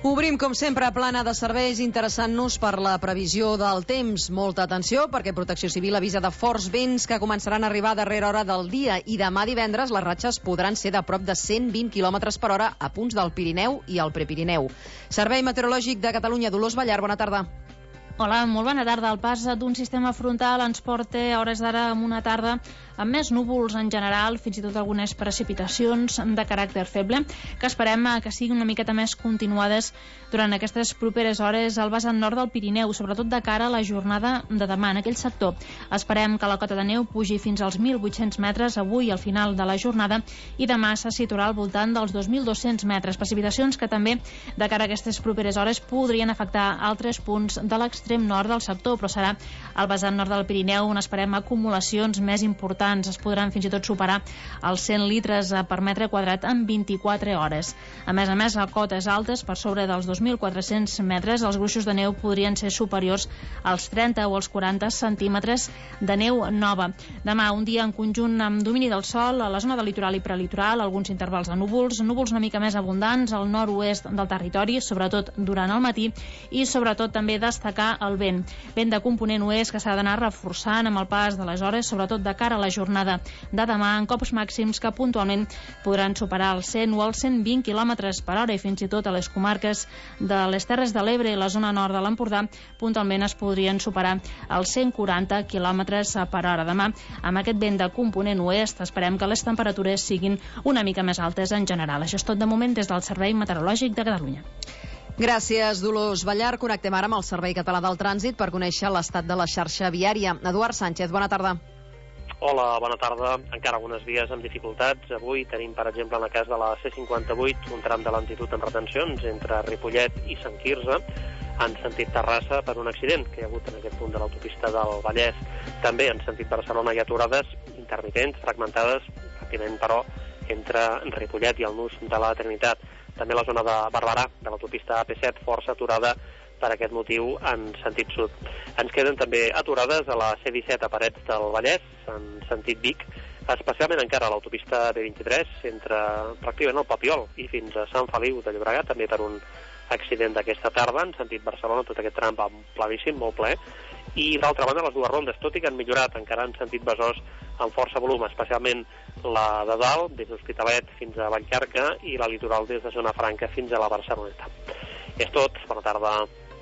Obrim, com sempre, plana de serveis interessant-nos per la previsió del temps. Molta atenció, perquè Protecció Civil avisa de forts vents que començaran a arribar a darrera hora del dia i demà divendres les ratxes podran ser de prop de 120 km per hora a punts del Pirineu i el Prepirineu. Servei Meteorològic de Catalunya, Dolors Ballar, bona tarda. Hola, molt bona tarda. El pas d'un sistema frontal ens porta a hores d'ara amb una tarda amb més núvols en general, fins i tot algunes precipitacions de caràcter feble, que esperem que siguin una miqueta més continuades durant aquestes properes hores al vessant nord del Pirineu, sobretot de cara a la jornada de demà. En aquell sector esperem que la cota de neu pugi fins als 1.800 metres avui al final de la jornada i demà se situarà al voltant dels 2.200 metres. Precipitacions que també, de cara a aquestes properes hores, podrien afectar altres punts de l'extrem nord del sector, però serà al vessant nord del Pirineu on esperem acumulacions més importants. Es podran fins i tot superar els 100 litres per metre quadrat en 24 hores. A més, a cotes altes, per sobre dels 2.400 metres, els gruixos de neu podrien ser superiors als 30 o als 40 centímetres de neu nova. Demà, un dia en conjunt amb domini del sol, a la zona del litoral i prelitoral, alguns intervals de núvols una mica més abundants al nord-oest del territori, sobretot durant el matí, i sobretot també destacar el vent. Vent de component oest que s'ha d'anar reforçant amb el pas de les hores, sobretot de cara a la jornada de demà, en cops màxims que puntualment podran superar els 100 o els 120 km per hora i fins i tot a les comarques de les Terres de l'Ebre i la zona nord de l'Empordà puntualment es podrien superar els 140 km per hora. Demà, amb aquest vent de component oest, esperem que les temperatures siguin una mica més altes en general. Això és tot de moment des del Servei Meteorològic de Catalunya. Gràcies, Dolors Ballar. Connectem ara amb el Servei Català del Trànsit per conèixer l'estat de la xarxa viària. Eduard Sánchez, bona tarda. Hola, bona tarda. Encara algunes vies amb dificultats. Avui tenim, per exemple, en el cas de la C58, un tram de lentitud en retencions entre Ripollet i Sant Quirze, en sentit Terrassa, per un accident que hi ha hagut en aquest punt de l'autopista del Vallès. També en sentit Barcelona hi ha aturades intermitents, fragmentades, pràcticament, però, entre Ripollet i el nus de la Trinitat. També la zona de Barberà, de l'autopista AP7, força aturada per aquest motiu en sentit sud. Ens queden també aturades a la C17 a Parets del Vallès, en sentit Vic, especialment encara a l'autopista B23, entre pràcticament el Papiol i fins a Sant Feliu de Llobregat, també per un accident d'aquesta tarda, en sentit Barcelona, tot aquest tram va planíssim, molt ple, i d'altra banda les dues rondes, tot i que han millorat encara en sentit Besòs amb força volum, especialment la de dalt, des d'Hospitalet fins a Vallcarca, i la litoral des de Zona Franca fins a la Barceloneta. És tot, bona tarda.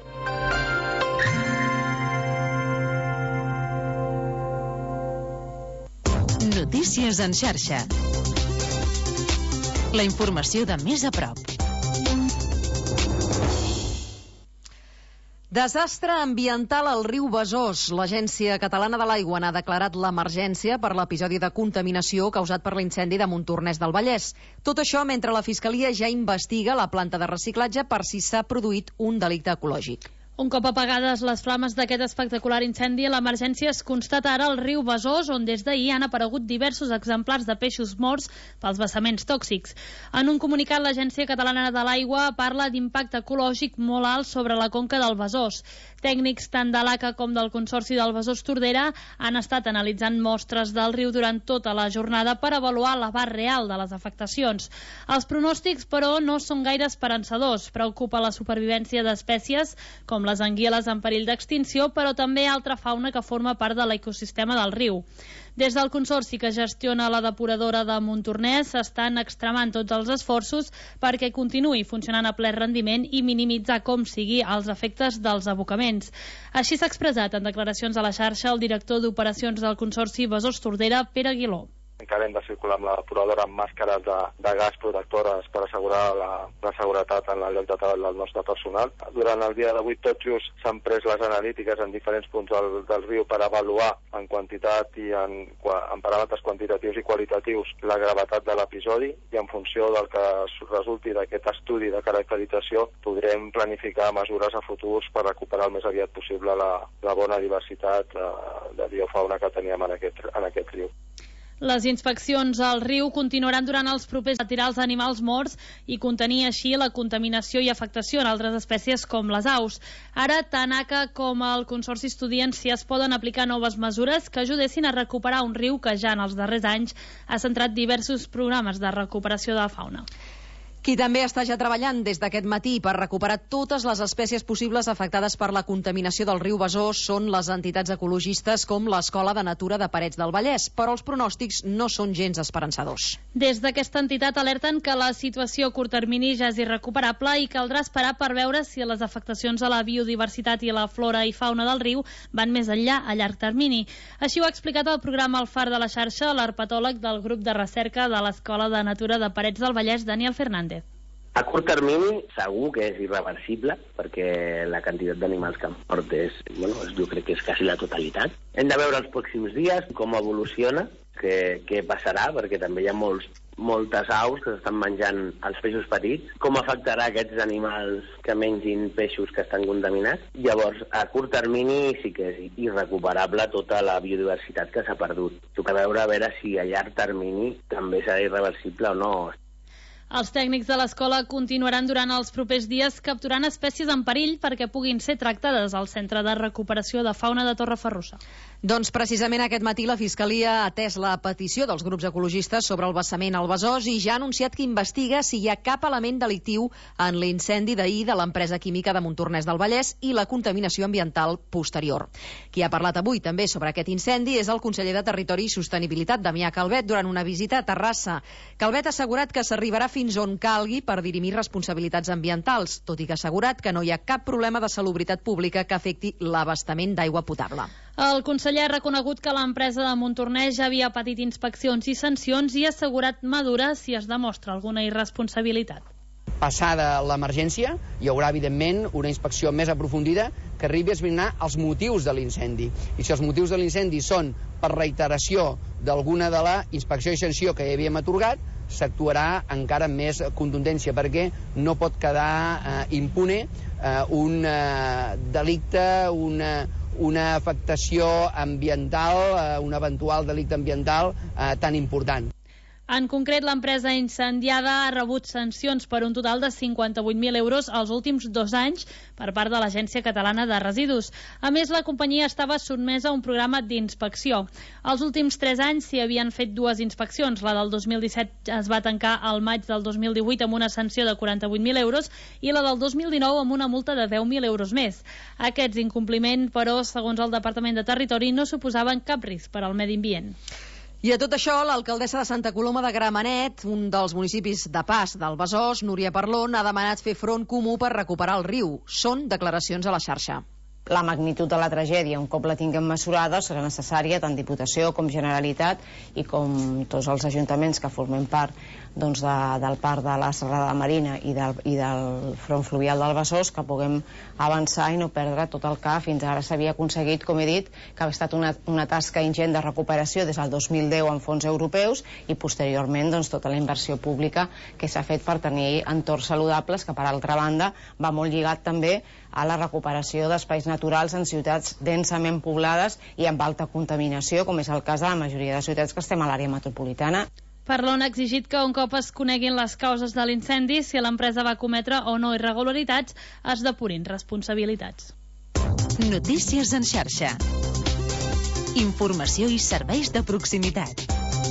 Notícies en xarxa. La informació de més a prop. Desastre ambiental al riu Besòs. L'Agència Catalana de l'Aigua n'ha declarat l'emergència per l'episodi de contaminació causat per l'incendi de Montornès del Vallès. Tot això mentre la Fiscalia ja investiga la planta de reciclatge per si s'ha produït un delicte ecològic. Un cop apagades les flames d'aquest espectacular incendi, l'emergència es constata ara al riu Besòs, on des d'ahir han aparegut diversos exemplars de peixos morts pels vessaments tòxics. En un comunicat, l'Agència Catalana de l'Aigua parla d'impacte ecològic molt alt sobre la conca del Besòs. Tècnics tant de l'ACA com del Consorci del Besòs-Tordera han estat analitzant mostres del riu durant tota la jornada per avaluar l'abast real de les afectacions. Els pronòstics, però, no són gaire esperançadors. Preocupa la supervivència d'espècies com les anguiles en perill d'extinció, però també altra fauna que forma part de l'ecosistema del riu. Des del Consorci que gestiona la depuradora de Montornès s'estan extremant tots els esforços perquè continuï funcionant a ple rendiment i minimitzar com sigui els efectes dels abocaments. Així s'ha expressat en declaracions a la xarxa el director d'operacions del Consorci Besòs-Tordera, Pere Aguiló. Encara hem de circular amb la depuradora amb màscares de gas protectores per assegurar la seguretat en el lloc de treball del nostre personal. Durant el dia d'avui tot just s'han pres les analítiques en diferents punts del riu per avaluar en quantitat i en paràmetres quantitatius i qualitatius la gravetat de l'episodi, i en funció del que resulti d'aquest estudi de caracterització podrem planificar mesures a futurs per recuperar el més aviat possible la bona diversitat de biofauna que teníem en aquest riu. Les inspeccions al riu continuaran durant els propers a tirar els animals morts i contenir així la contaminació i afectació en altres espècies com les aus. Ara, tant ACA com el Consorci estudien si es poden aplicar noves mesures que ajudessin a recuperar un riu que ja en els darrers anys ha centrat diversos programes de recuperació de la fauna. Qui també està ja treballant des d'aquest matí per recuperar totes les espècies possibles afectades per la contaminació del riu Besòs són les entitats ecologistes com l'Escola de Natura de Parets del Vallès, però els pronòstics no són gens esperançadors. Des d'aquesta entitat alerten que la situació a curt termini ja és irrecuperable i caldrà esperar per veure si les afectacions a la biodiversitat i la flora i fauna del riu van més enllà a llarg termini. Així ho ha explicat al programa El Far de la Xarxa l'herpetòleg del grup de recerca de l'Escola de Natura de Parets del Vallès, Daniel Fernández. A curt termini segur que és irreversible, perquè la quantitat d'animals que mort jo crec que és quasi la totalitat. Hem de veure els pròxims dies com evoluciona, què passarà, perquè també hi ha moltes aus que s'estan menjant els peixos petits, com afectarà aquests animals que mengin peixos que estan contaminats. Llavors, a curt termini sí que és irrecuperable tota la biodiversitat que s'ha perdut. Toca veure si a llarg termini també serà irreversible o no. Els tècnics de l'escola continuaran durant els propers dies capturant espècies en perill perquè puguin ser tractades al Centre de Recuperació de Fauna de Torreferrussa. Doncs precisament aquest matí la Fiscalia ha atès la petició dels grups ecologistes sobre el vessament al Besòs i ja ha anunciat que investiga si hi ha cap element delictiu en l'incendi d'ahir de l'empresa química de Montornès del Vallès i la contaminació ambiental posterior. Qui ha parlat avui també sobre aquest incendi és el conseller de Territori i Sostenibilitat, Damià Calvet, durant una visita a Terrassa. Calvet ha assegurat que s'arribarà fins on calgui per dirimir responsabilitats ambientals, tot i que ha assegurat que no hi ha cap problema de salubritat pública que afecti l'abastament d'aigua potable. El conseller ha reconegut que l'empresa de Montornès ja havia patit inspeccions i sancions i ha assegurat madura si es demostra alguna irresponsabilitat. Passada l'emergència, hi haurà, evidentment, una inspecció més aprofundida que arribi a esbrinar els motius de l'incendi. I si els motius de l'incendi són per reiteració d'alguna de la inspecció i sanció que ja havíem atorgat, s'actuarà encara amb més contundència, perquè no pot quedar impune un delicte, una afectació ambiental, un eventual delicte ambiental tan important. En concret, l'empresa incendiada ha rebut sancions per un total de 58.000 euros els últims 2 anys per part de l'Agència Catalana de Residus. A més, la companyia estava sotmesa a un programa d'inspecció. Els últims 3 anys s'hi havien fet 2 inspeccions. La del 2017 es va tancar al maig del 2018 amb una sanció de 48.000 euros i la del 2019 amb una multa de 10.000 euros més. Aquests incompliments, però, segons el Departament de Territori, no suposaven cap risc per al medi ambient. I a tot això, l'alcaldessa de Santa Coloma de Gramenet, un dels municipis de pas del Besòs, Núria Parlon, ha demanat fer front comú per recuperar el riu. Són declaracions a la xarxa. La magnitud de la tragèdia, un cop la tinguem mesurada, serà necessària tant Diputació com Generalitat i com tots els ajuntaments que formem part del parc de la Serrada Marina i del front fluvial del Besòs, que puguem avançar i no perdre tot el que fins ara s'havia aconseguit, com he dit, que ha estat una tasca ingent de recuperació des del 2010 amb fons europeus i posteriorment tota la inversió pública que s'ha fet per tenir entorns saludables, que per altra banda va molt lligat també a la recuperació d'espais naturals en ciutats densament poblades i amb alta contaminació, com és el cas de la majoria de ciutats que estem a l'àrea metropolitana. Parlon ha exigit que un cop es coneguin les causes de l'incendi, si l'empresa va cometre o no irregularitats, es depurin responsabilitats. Notícies en xarxa. Informació i serveis de proximitat.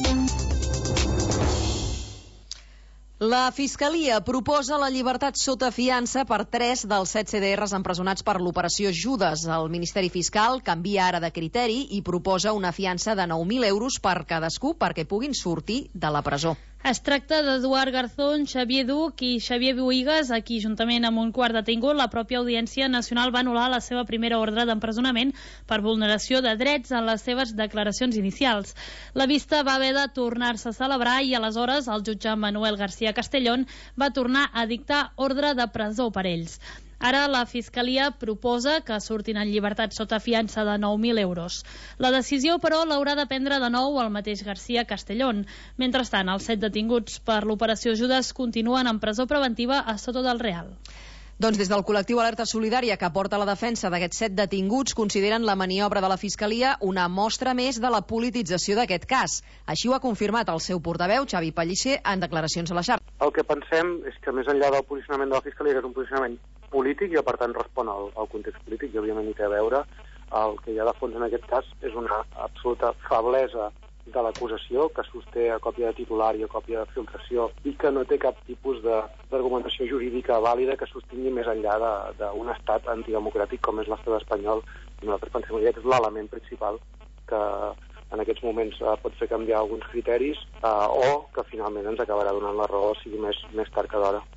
La Fiscalia proposa la llibertat sota fiança per 3 dels 7 CDRs empresonats per l'operació Judes. El Ministeri Fiscal canvia ara de criteri i proposa una fiança de 9.000 euros per cadascú perquè puguin sortir de la presó. Es tracta d'Eduard Garzón, Xavier Duch i Xavier Boigues, a qui, juntament amb un quart detingut, la pròpia Audiència Nacional va anul·lar la seva primera ordre d'empresonament per vulneració de drets en les seves declaracions inicials. La vista va haver de tornar-se a celebrar i aleshores el jutge Manuel García Castellón va tornar a dictar ordre de presó per ells. Ara la Fiscalia proposa que surtin en llibertat sota fiança de 9.000 euros. La decisió, però, l'haurà de prendre de nou el mateix García Castellón. Mentrestant, els 7 detinguts per l'operació Judes continuen en presó preventiva a Soto del Real. Doncs des del col·lectiu Alerta Solidària, que porta la defensa d'aquests 7 detinguts, consideren la maniobra de la Fiscalia una mostra més de la politització d'aquest cas. Així ho ha confirmat el seu portaveu, Xavi Pellicer, en declaracions a la xarxa. El que pensem és que més enllà del posicionament de la Fiscalia, que és un posicionament polític i per tant respon al context polític i òbviament hi té a veure, el que hi ha de fons en aquest cas és una absoluta feblesa de l'acusació, que sosté a còpia de titular i a còpia de filtració, i que no té cap tipus d'argumentació jurídica vàlida que sostingui més enllà d'un estat antidemocràtic com és l'estat espanyol. Nosaltres pensem que aquest és l'element principal que en aquests moments pot fer canviar alguns criteris o que finalment ens acabarà donant la raó, sigui més tard que d'hora.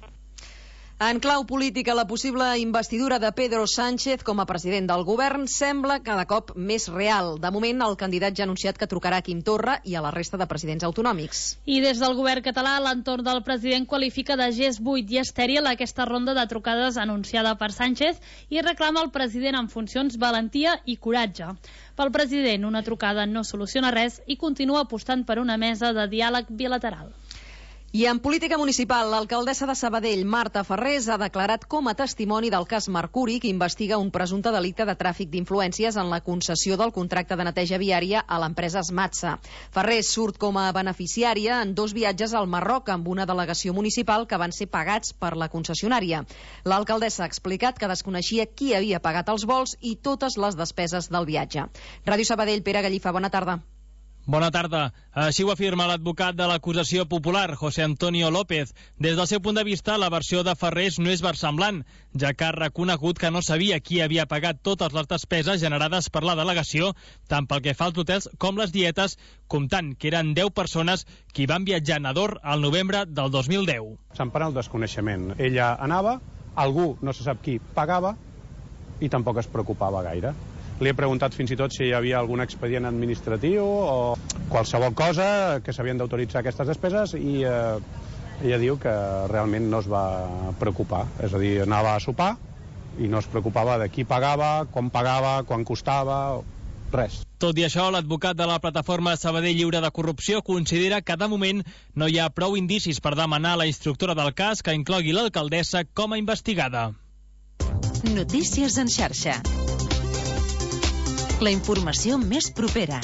En clau política, la possible investidura de Pedro Sánchez com a president del govern sembla cada cop més real. De moment, el candidat ja ha anunciat que trucarà a Quim Torra i a la resta de presidents autonòmics. I des del govern català, l'entorn del president qualifica de gest buit i estèril aquesta ronda de trucades anunciada per Sánchez i reclama al president en funcions valentia i coratge. Pel president, una trucada no soluciona res i continua apostant per una mesa de diàleg bilateral. I en política municipal, l'alcaldessa de Sabadell, Marta Farrés, ha declarat com a testimoni del cas Mercuri, que investiga un presumpte delicte de tràfic d'influències en la concessió del contracte de neteja viària a l'empresa Smatsa. Farrés surt com a beneficiària en 2 viatges al Marroc amb una delegació municipal que van ser pagats per la concessionària. L'alcaldessa ha explicat que desconeixia qui havia pagat els vols i totes les despeses del viatge. Ràdio Sabadell, Pere Gallifa, bona tarda. Bona tarda. Així ho afirma l'advocat de l'acusació popular, José Antonio López. Des del seu punt de vista, la versió de Farrés no és versemblant, ja que ha reconegut que no sabia qui havia pagat totes les despeses generades per la delegació, tant pel que fa als hotels com les dietes, comptant que eren 10 persones qui van viatjar a Nador al novembre del 2010. S'empara el desconeixement. Ella anava, algú, no se sap qui, pagava i tampoc es preocupava gaire. Li he preguntat fins i tot si hi havia algun expedient administratiu o qualsevol cosa que s'havien d'autoritzar aquestes despeses i ella diu que realment no es va preocupar. És a dir, anava a sopar i no es preocupava de qui pagava, quan costava, res. Tot i això, l'advocat de la plataforma Sabadell Lliure de Corrupció considera que de moment no hi ha prou indicis per demanar a la instructora del cas que inclogui l'alcaldessa com a investigada. Notícies en xarxa. La informació més propera.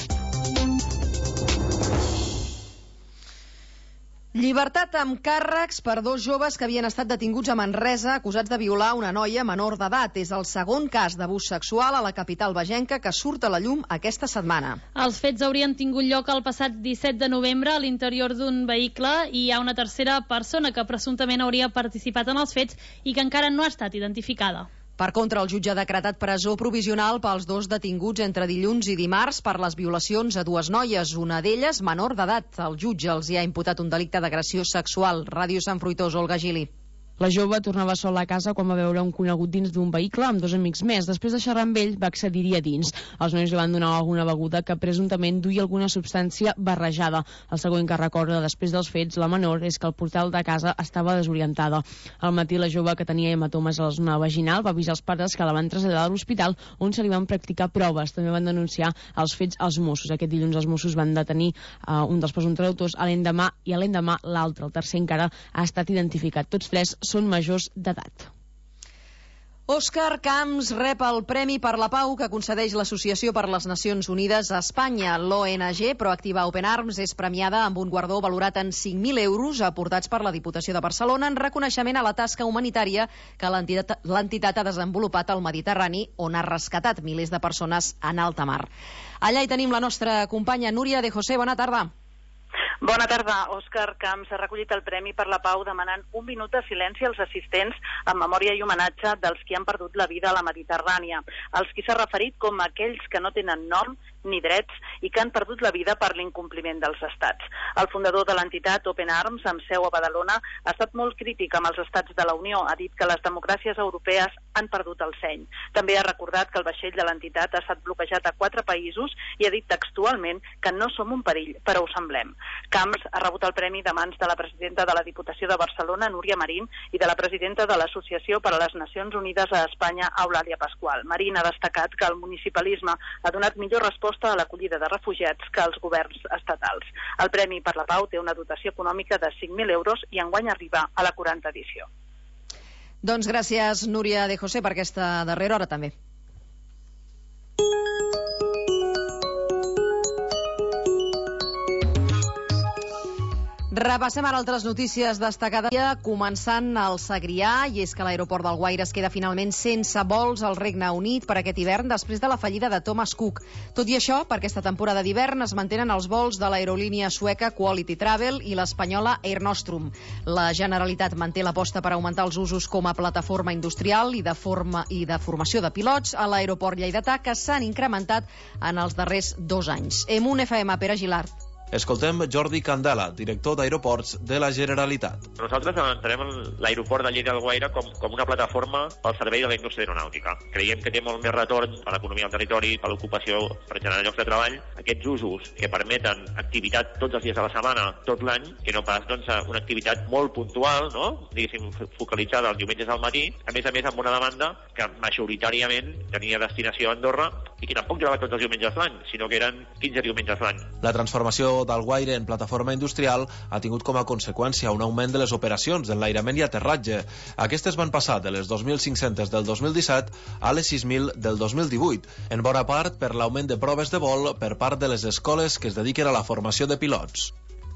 Llibertat amb càrrecs per 2 joves que havien estat detinguts a Manresa acusats de violar una noia menor d'edat. És el segon cas d'abús sexual a la capital bagenca que surt a la llum aquesta setmana. Els fets haurien tingut lloc el passat 17 de novembre a l'interior d'un vehicle i hi ha una tercera persona que presumptament hauria participat en els fets i que encara no ha estat identificada. Per contra, el jutge ha decretat presó provisional pels 2 detinguts entre dilluns i dimarts per les violacions a 2 noies, una d'elles menor d'edat. El jutge els hi ha imputat un delicte d'agressió sexual. Ràdio Sant Fruitós, Olga Gili. La jove tornava sola a casa quan va veure un conegut dins d'un vehicle amb 2 amics més. Després de xerrar amb ell, va accedir-hi a dins. Els nois li van donar alguna beguda que presumptament duia alguna substància barrejada. El següent que recorda després dels fets, la menor, és que el portal de casa estava desorientada. Al matí, la jove, que tenia hematomes a la zona vaginal, va avisar els pares que la van traslladar a l'hospital on se li van practicar proves. També van denunciar els fets als Mossos. Aquest dilluns els Mossos van detenir un dels presumptes autors a l'endemà i a l'endemà l'altre. El tercer encara ha estat identificat. Tots 3 són majors d'edat. Òscar Camps rep el Premi per la Pau que concedeix l'Associació per les Nacions Unides a Espanya. L'ONG Proactiva Open Arms és premiada amb un guardó valorat en 5.000 euros aportats per la Diputació de Barcelona en reconeixement a la tasca humanitària que l'entitat ha desenvolupat al Mediterrani, on ha rescatat milers de persones en alta mar. Allà hi tenim la nostra companya Núria de José. Bona tarda. Bona tarda. Òscar Camps ha recollit el Premi per la Pau demanant un minut de silenci als assistents en memòria i homenatge dels qui han perdut la vida a la Mediterrània, als qui s'ha referit com aquells que no tenen nom ni drets i que han perdut la vida per l'incompliment dels estats. El fundador de l'entitat Open Arms, amb seu a Badalona, ha estat molt crític amb els estats de la Unió. Ha dit que les democràcies europees han perdut el seny. També ha recordat que el vaixell de l'entitat ha estat bloquejat a 4 països i ha dit textualment que no som un perill, però ho semblem. Camps ha rebut el premi de mans de la presidenta de la Diputació de Barcelona, Núria Marín, i de la presidenta de l'Associació per a les Nacions Unides a Espanya, Eulàlia Pasqual. Marín ha destacat que el municipalisme ha donat millor resposta a l'acollida de refugiats que els governs estatals. El Premi per la Pau té una dotació econòmica de 5.000 euros i enguany arriba a la 40ª edició. Doncs gràcies, Núria de José, per aquesta darrera hora també. Repassem ara altres notícies destacades, començant al Segrià, i és que l'aeroport d'Alguaire es queda finalment sense vols al Regne Unit per aquest hivern després de la fallida de Thomas Cook. Tot i això, per aquesta temporada d'hivern es mantenen els vols de l'aerolínia sueca Quality Travel i l'espanyola Air Nostrum. La Generalitat manté l'aposta per augmentar els usos com a plataforma industrial i de formació de pilots a l'aeroport lleidatà, que s'han incrementat en els darrers 2 anys. Emun FM, Pere Gilart. Escoltem Jordi Candela, director d'Aeroports de la Generalitat. Nosaltres entenem l'aeroport de Lleida-Alguaire com una plataforma al servei de la indústria aeronàutica. Creiem que té molt més retorn a l'economia del territori, a l'ocupació, per generar llocs de treball. Aquests usos que permeten activitat tots els dies de la setmana, tot l'any, que no pas una activitat molt puntual, no? Diguéssim, focalitzada els diumenges al matí, a més amb una demanda que majoritàriament tenia destinació a Andorra i que tampoc jugava tots els diumenges l'any, sinó que eren 15 diumenges l'any. La transformació d'Alguaire en plataforma industrial ha tingut com a conseqüència un augment de les operacions d'enlairament i aterratge. Aquestes van passar de les 2.500 del 2017 a les 6.000 del 2018, en bona part per l'augment de proves de vol per part de les escoles que es dediquen a la formació de pilots.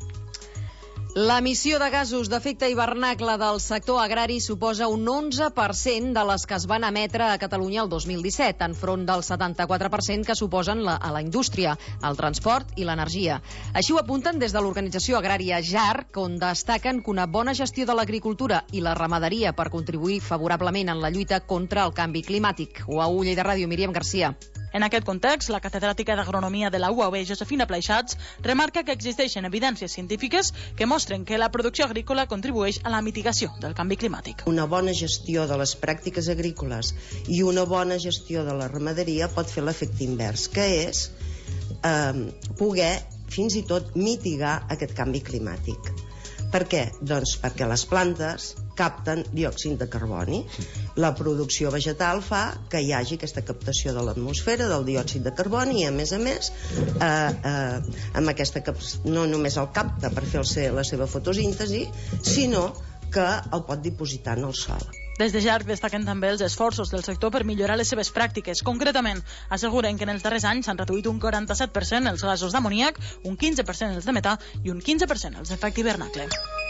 L'emissió de gasos d'efecte hivernacle del sector agrari suposa un 11% de les que es van emetre a Catalunya el 2017, enfront del 74% que suposen a la indústria, el transport i l'energia. Així ho apunten des de l'organització agrària JARC, on destaquen que una bona gestió de l'agricultura i la ramaderia per contribuir favorablement en la lluita contra el canvi climàtic. UAU Lleida Ràdio, Míriam Garcia. En aquest context, la catedràtica d'Agronomia de la UAB, Josefina Plaixats, remarca que existeixen evidències científiques que mostren que la producció agrícola contribueix a la mitigació del canvi climàtic. Una bona gestió de les pràctiques agrícoles i una bona gestió de la ramaderia pot fer l'efecte invers, que és poder fins i tot mitigar aquest canvi climàtic. Per què? Doncs perquè les plantes capten diòxid de carboni. La producció vegetal fa que hi hagi aquesta captació de l'atmosfera del diòxid de carboni i, a més, amb aquesta no només el capta per fer la seva fotosíntesi, sinó que el pot dipositar en el sòl. Des de JARC destaquen també els esforços del sector per millorar les seves pràctiques. Concretament, asseguren que en els darrers anys s'han reduït un 47% els gasos d'amoníac, un 15% els de metà i un 15% els d'efecte hivernacle.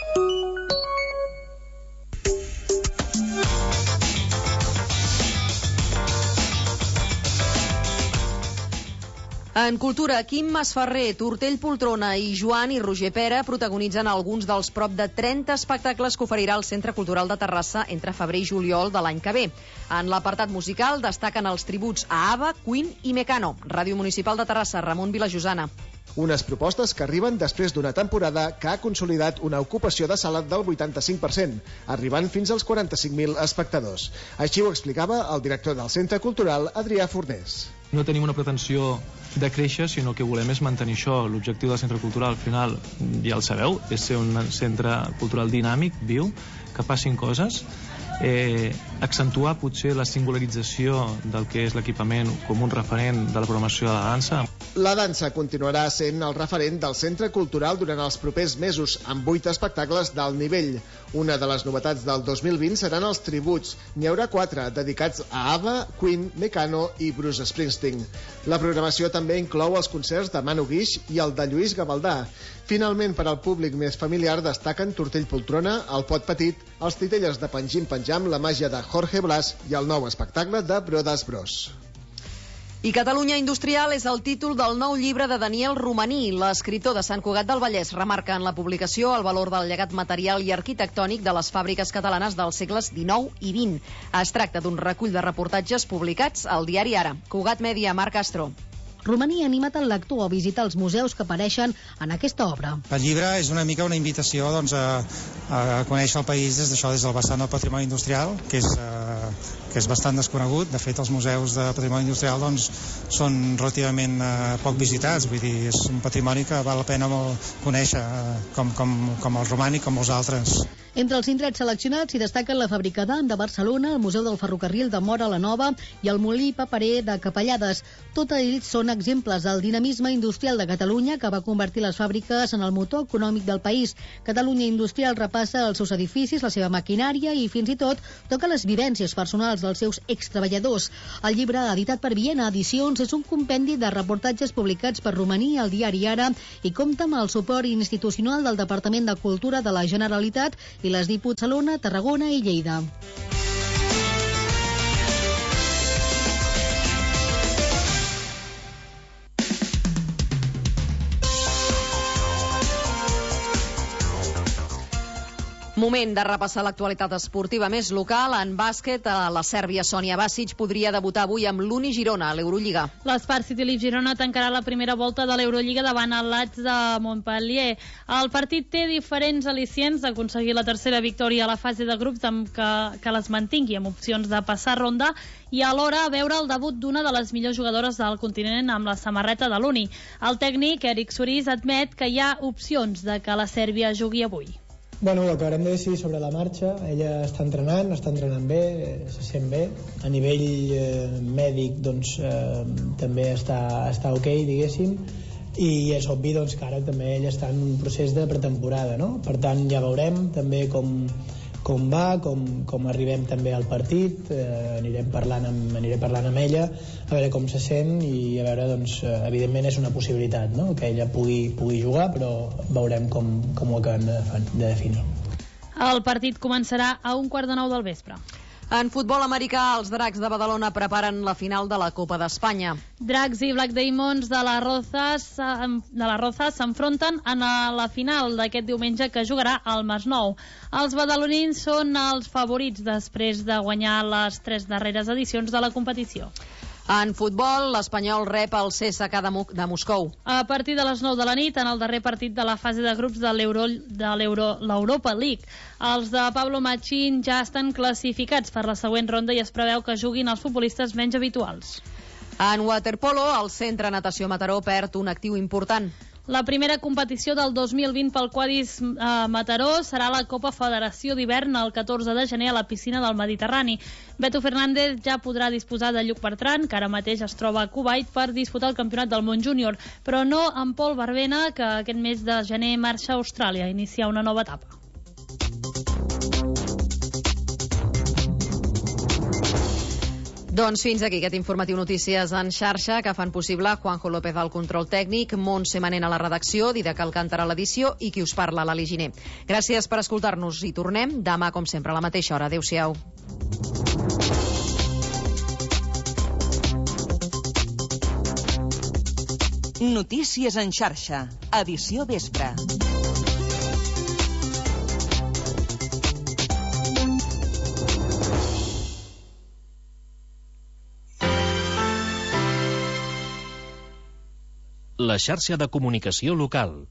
En cultura, Quim Masferrer, Tortell Poltrona i Joan i Roger Pera protagonitzen alguns dels prop de 30 espectacles que oferirà el Centre Cultural de Terrassa entre febrer i juliol de l'any que ve. En l'apartat musical destaquen els tributs a ABBA, Queen i Mecano. Ràdio Municipal de Terrassa, Ramon Vilajosana. Unes propostes que arriben després d'una temporada que ha consolidat una ocupació de sala del 85%, arribant fins als 45.000 espectadors. Així ho explicava el director del Centre Cultural, Adrià Fornés. No tenim una pretensió de créixer, sinó que volem és mantenir això. L'objectiu del Centre Cultural, al final, ja el sabeu, és ser un centre cultural dinàmic, viu, que passin coses, accentuar potser la singularització del que és l'equipament com un referent de la programació de la dansa. La dansa continuarà sent el referent del Centre Cultural durant els propers mesos, amb 8 espectacles d'alt nivell. Una de les novetats del 2020 seran els tributs. N'hi haurà 4, dedicats a ABBA, Queen, Mecano i Bruce Springsteen. La programació també inclou els concerts de Manu Guix i el de Lluís Gavaldà. Finalment, per al públic més familiar, destaquen Tortell Poltrona, El Pot Petit, els titelles de Pengim Penjam, La màgia de Jorge Blas i el nou espectacle de Brodas Bros. I Catalunya Industrial és el títol del nou llibre de Daniel Romaní. L'escriptor de Sant Cugat del Vallès remarca en la publicació el valor del llegat material i arquitectònic de les fàbriques catalanes dels segles XIX i XX. Es tracta d'un recull de reportatges publicats al diari Ara. Cugat Mèdia, Marc Castro. Romaní ha animat el lector a visitar els museus que apareixen en aquesta obra. El llibre és una mica una invitació a conèixer el país des del vessant del patrimoni industrial, que és bastant desconegut. De fet, els museus de patrimoni industrial són relativament poc visitats. Vull dir, és un patrimoni que val la pena molt conèixer, com el romànic, com els altres. Entre els indrets seleccionats s'hi destaquen la Fàbrica d'Am de Barcelona, el Museu del Ferrocarril de Móra la Nova i el Molí Paperer de Capellades. Tots ells són exemples del dinamisme industrial de Catalunya, que va convertir les fàbriques en el motor econòmic del país. Catalunya Industrial repassa els seus edificis, la seva maquinària i fins i tot toca les vivències personals dels seus extreballadors. El llibre, editat per Viena Edicions, és un compendi de reportatges publicats per Romaní al diari Ara i compta amb el suport institucional del Departament de Cultura de la Generalitat i les Diputats Barcelona, Tarragona i Lleida. Moment de repassar l'actualitat esportiva més local. En bàsquet, la Sèrbia Sònia Basic podria debutar avui amb l'Uni Girona a l'Eurolliga. L'Spar City Leaf Girona tancarà la primera volta de l'Eurolliga davant el Lats de Montpellier. El partit té diferents al·licients d'aconseguir la tercera victòria a la fase de grups que les mantingui amb opcions de passar ronda i alhora veure el debut d'una de les millors jugadores del continent amb la samarreta de l'Uni. El tècnic, Eric Suriz, admet que hi ha opcions de que la Sèrbia jugui avui. Bueno, ho acabarem de decidir sobre la marxa. Ella està entrenant bé, se sent bé. A nivell mèdic, doncs, també està ok, diguéssim. I és obvi, doncs, que ara també ella està en un procés de pretemporada, no? Per tant, ja veurem també com va, com arribem també al partit. Aniré parlant amb ella, a veure com se sent i a veure, doncs, evidentment és una possibilitat, no?, que ella pugui jugar, però veurem com ho acabem de definir. El partit començarà a 8:45 del vespre. En futbol americà, els Dracs de Badalona preparen la final de la Copa d'Espanya. Dracs i Black Diamonds de la Roza s'enfronten en la final d'aquest diumenge, que jugarà al Masnou. Els badalonins són els favorits després de guanyar les 3 darreres edicions de la competició. En futbol, l'Espanyol rep el CSKA de Moscou. A partir de les 9 de la nit, en el darrer partit de la fase de grups de l'Europa League. Els de Pablo Machín ja estan classificats per la següent ronda i es preveu que juguin els futbolistes menys habituals. En waterpolo, el Centre Natació Mataró perd un actiu important. La primera competició del 2020 pel Quadis Mataró serà la Copa Federació d'Hivern el 14 de gener a la piscina del Mediterrani. Beto Fernández ja podrà disposar de Lluc Bertran, que ara mateix es troba a Kuwait per disputar el Campionat del Món Júnior, però no amb Pol Barbena, que aquest mes de gener marxa a Austràlia a iniciar una nova etapa. Doncs fins aquí aquest informatiu Notícies en xarxa, que fan possible Juanjo López al control tècnic, Montse Manent a la redacció, Didac Alcántara a l'edició i qui us parla, Lali Giner. Gràcies per escoltar-nos i tornem demà, com sempre, a la mateixa hora. Adéu-siau. Notícies en xarxa, edició vespre. La xarxa de comunicació local.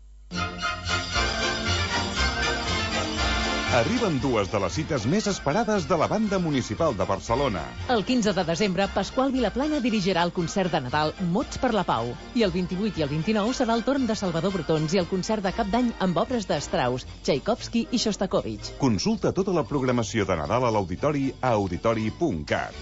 Arriben dues de les cites més esperades de la Banda Municipal de Barcelona. El 15 de desembre, Pasqual Vilaplana dirigirà el concert de Nadal Mots per la Pau. I el 28 i el 29 serà el torn de Salvador Brotons i el concert de Cap d'Any amb obres de Strauss, Tchaikovsky i Shostakovich. Consulta tota la programació de Nadal a l'auditori a auditori.cat.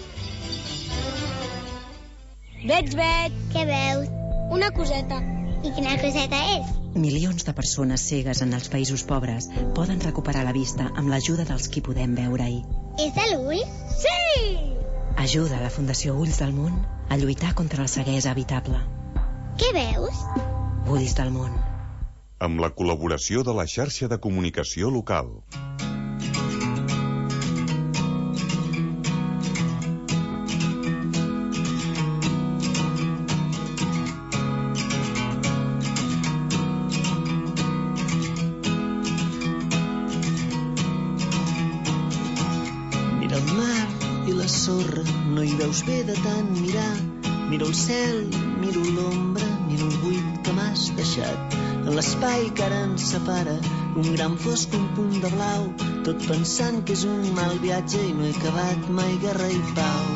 Veig. Què veus? Una coseta. I quina coseta és? Milions de persones cegues en els països pobres poden recuperar la vista amb l'ajuda dels qui podem veure-hi. És de l'ull? Sí! Ajuda la Fundació Ulls del Món a lluitar contra la ceguesa evitable. Què veus? Ulls del Món. Amb la col·laboració de la xarxa de comunicació local. No hi veus bé de tant mirar. Miro el cel, miro l'ombra, miro el buit que m'has deixat. En l'espai que ara ens separa, un gran fosc, un punt de blau, tot pensant que és un mal viatge i no he acabat mai guerra i pau.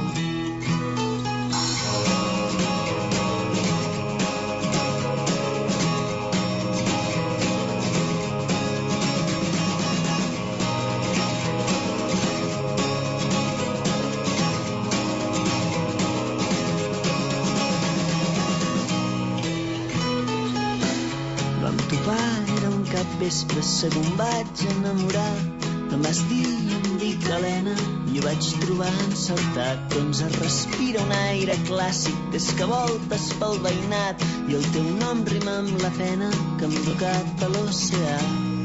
vespre segon vaig enamorar. Em vas dir, em dic Helena, i ho vaig trobar encertat. Doncs es respira un aire clàssic des que voltes pel veïnat i el teu nom rima amb la pena que hem tocat a l'oceà.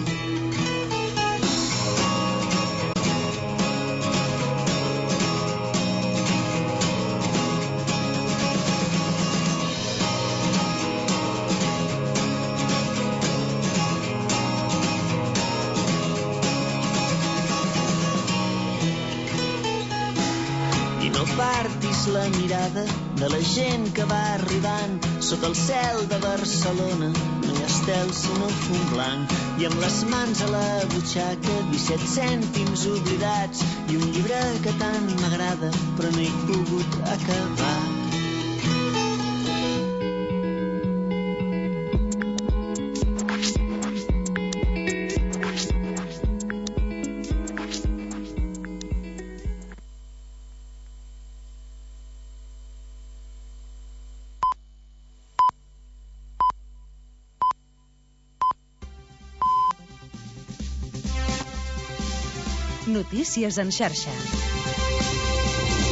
La mirada de la gent que va arribant sota el cel de Barcelona. No hi ha estel sinó fum blanc i amb les mans a la butxaca 17 cèntims oblidats i un llibre que tant m'agrada però no he pogut acabar. Notícies en xarxa.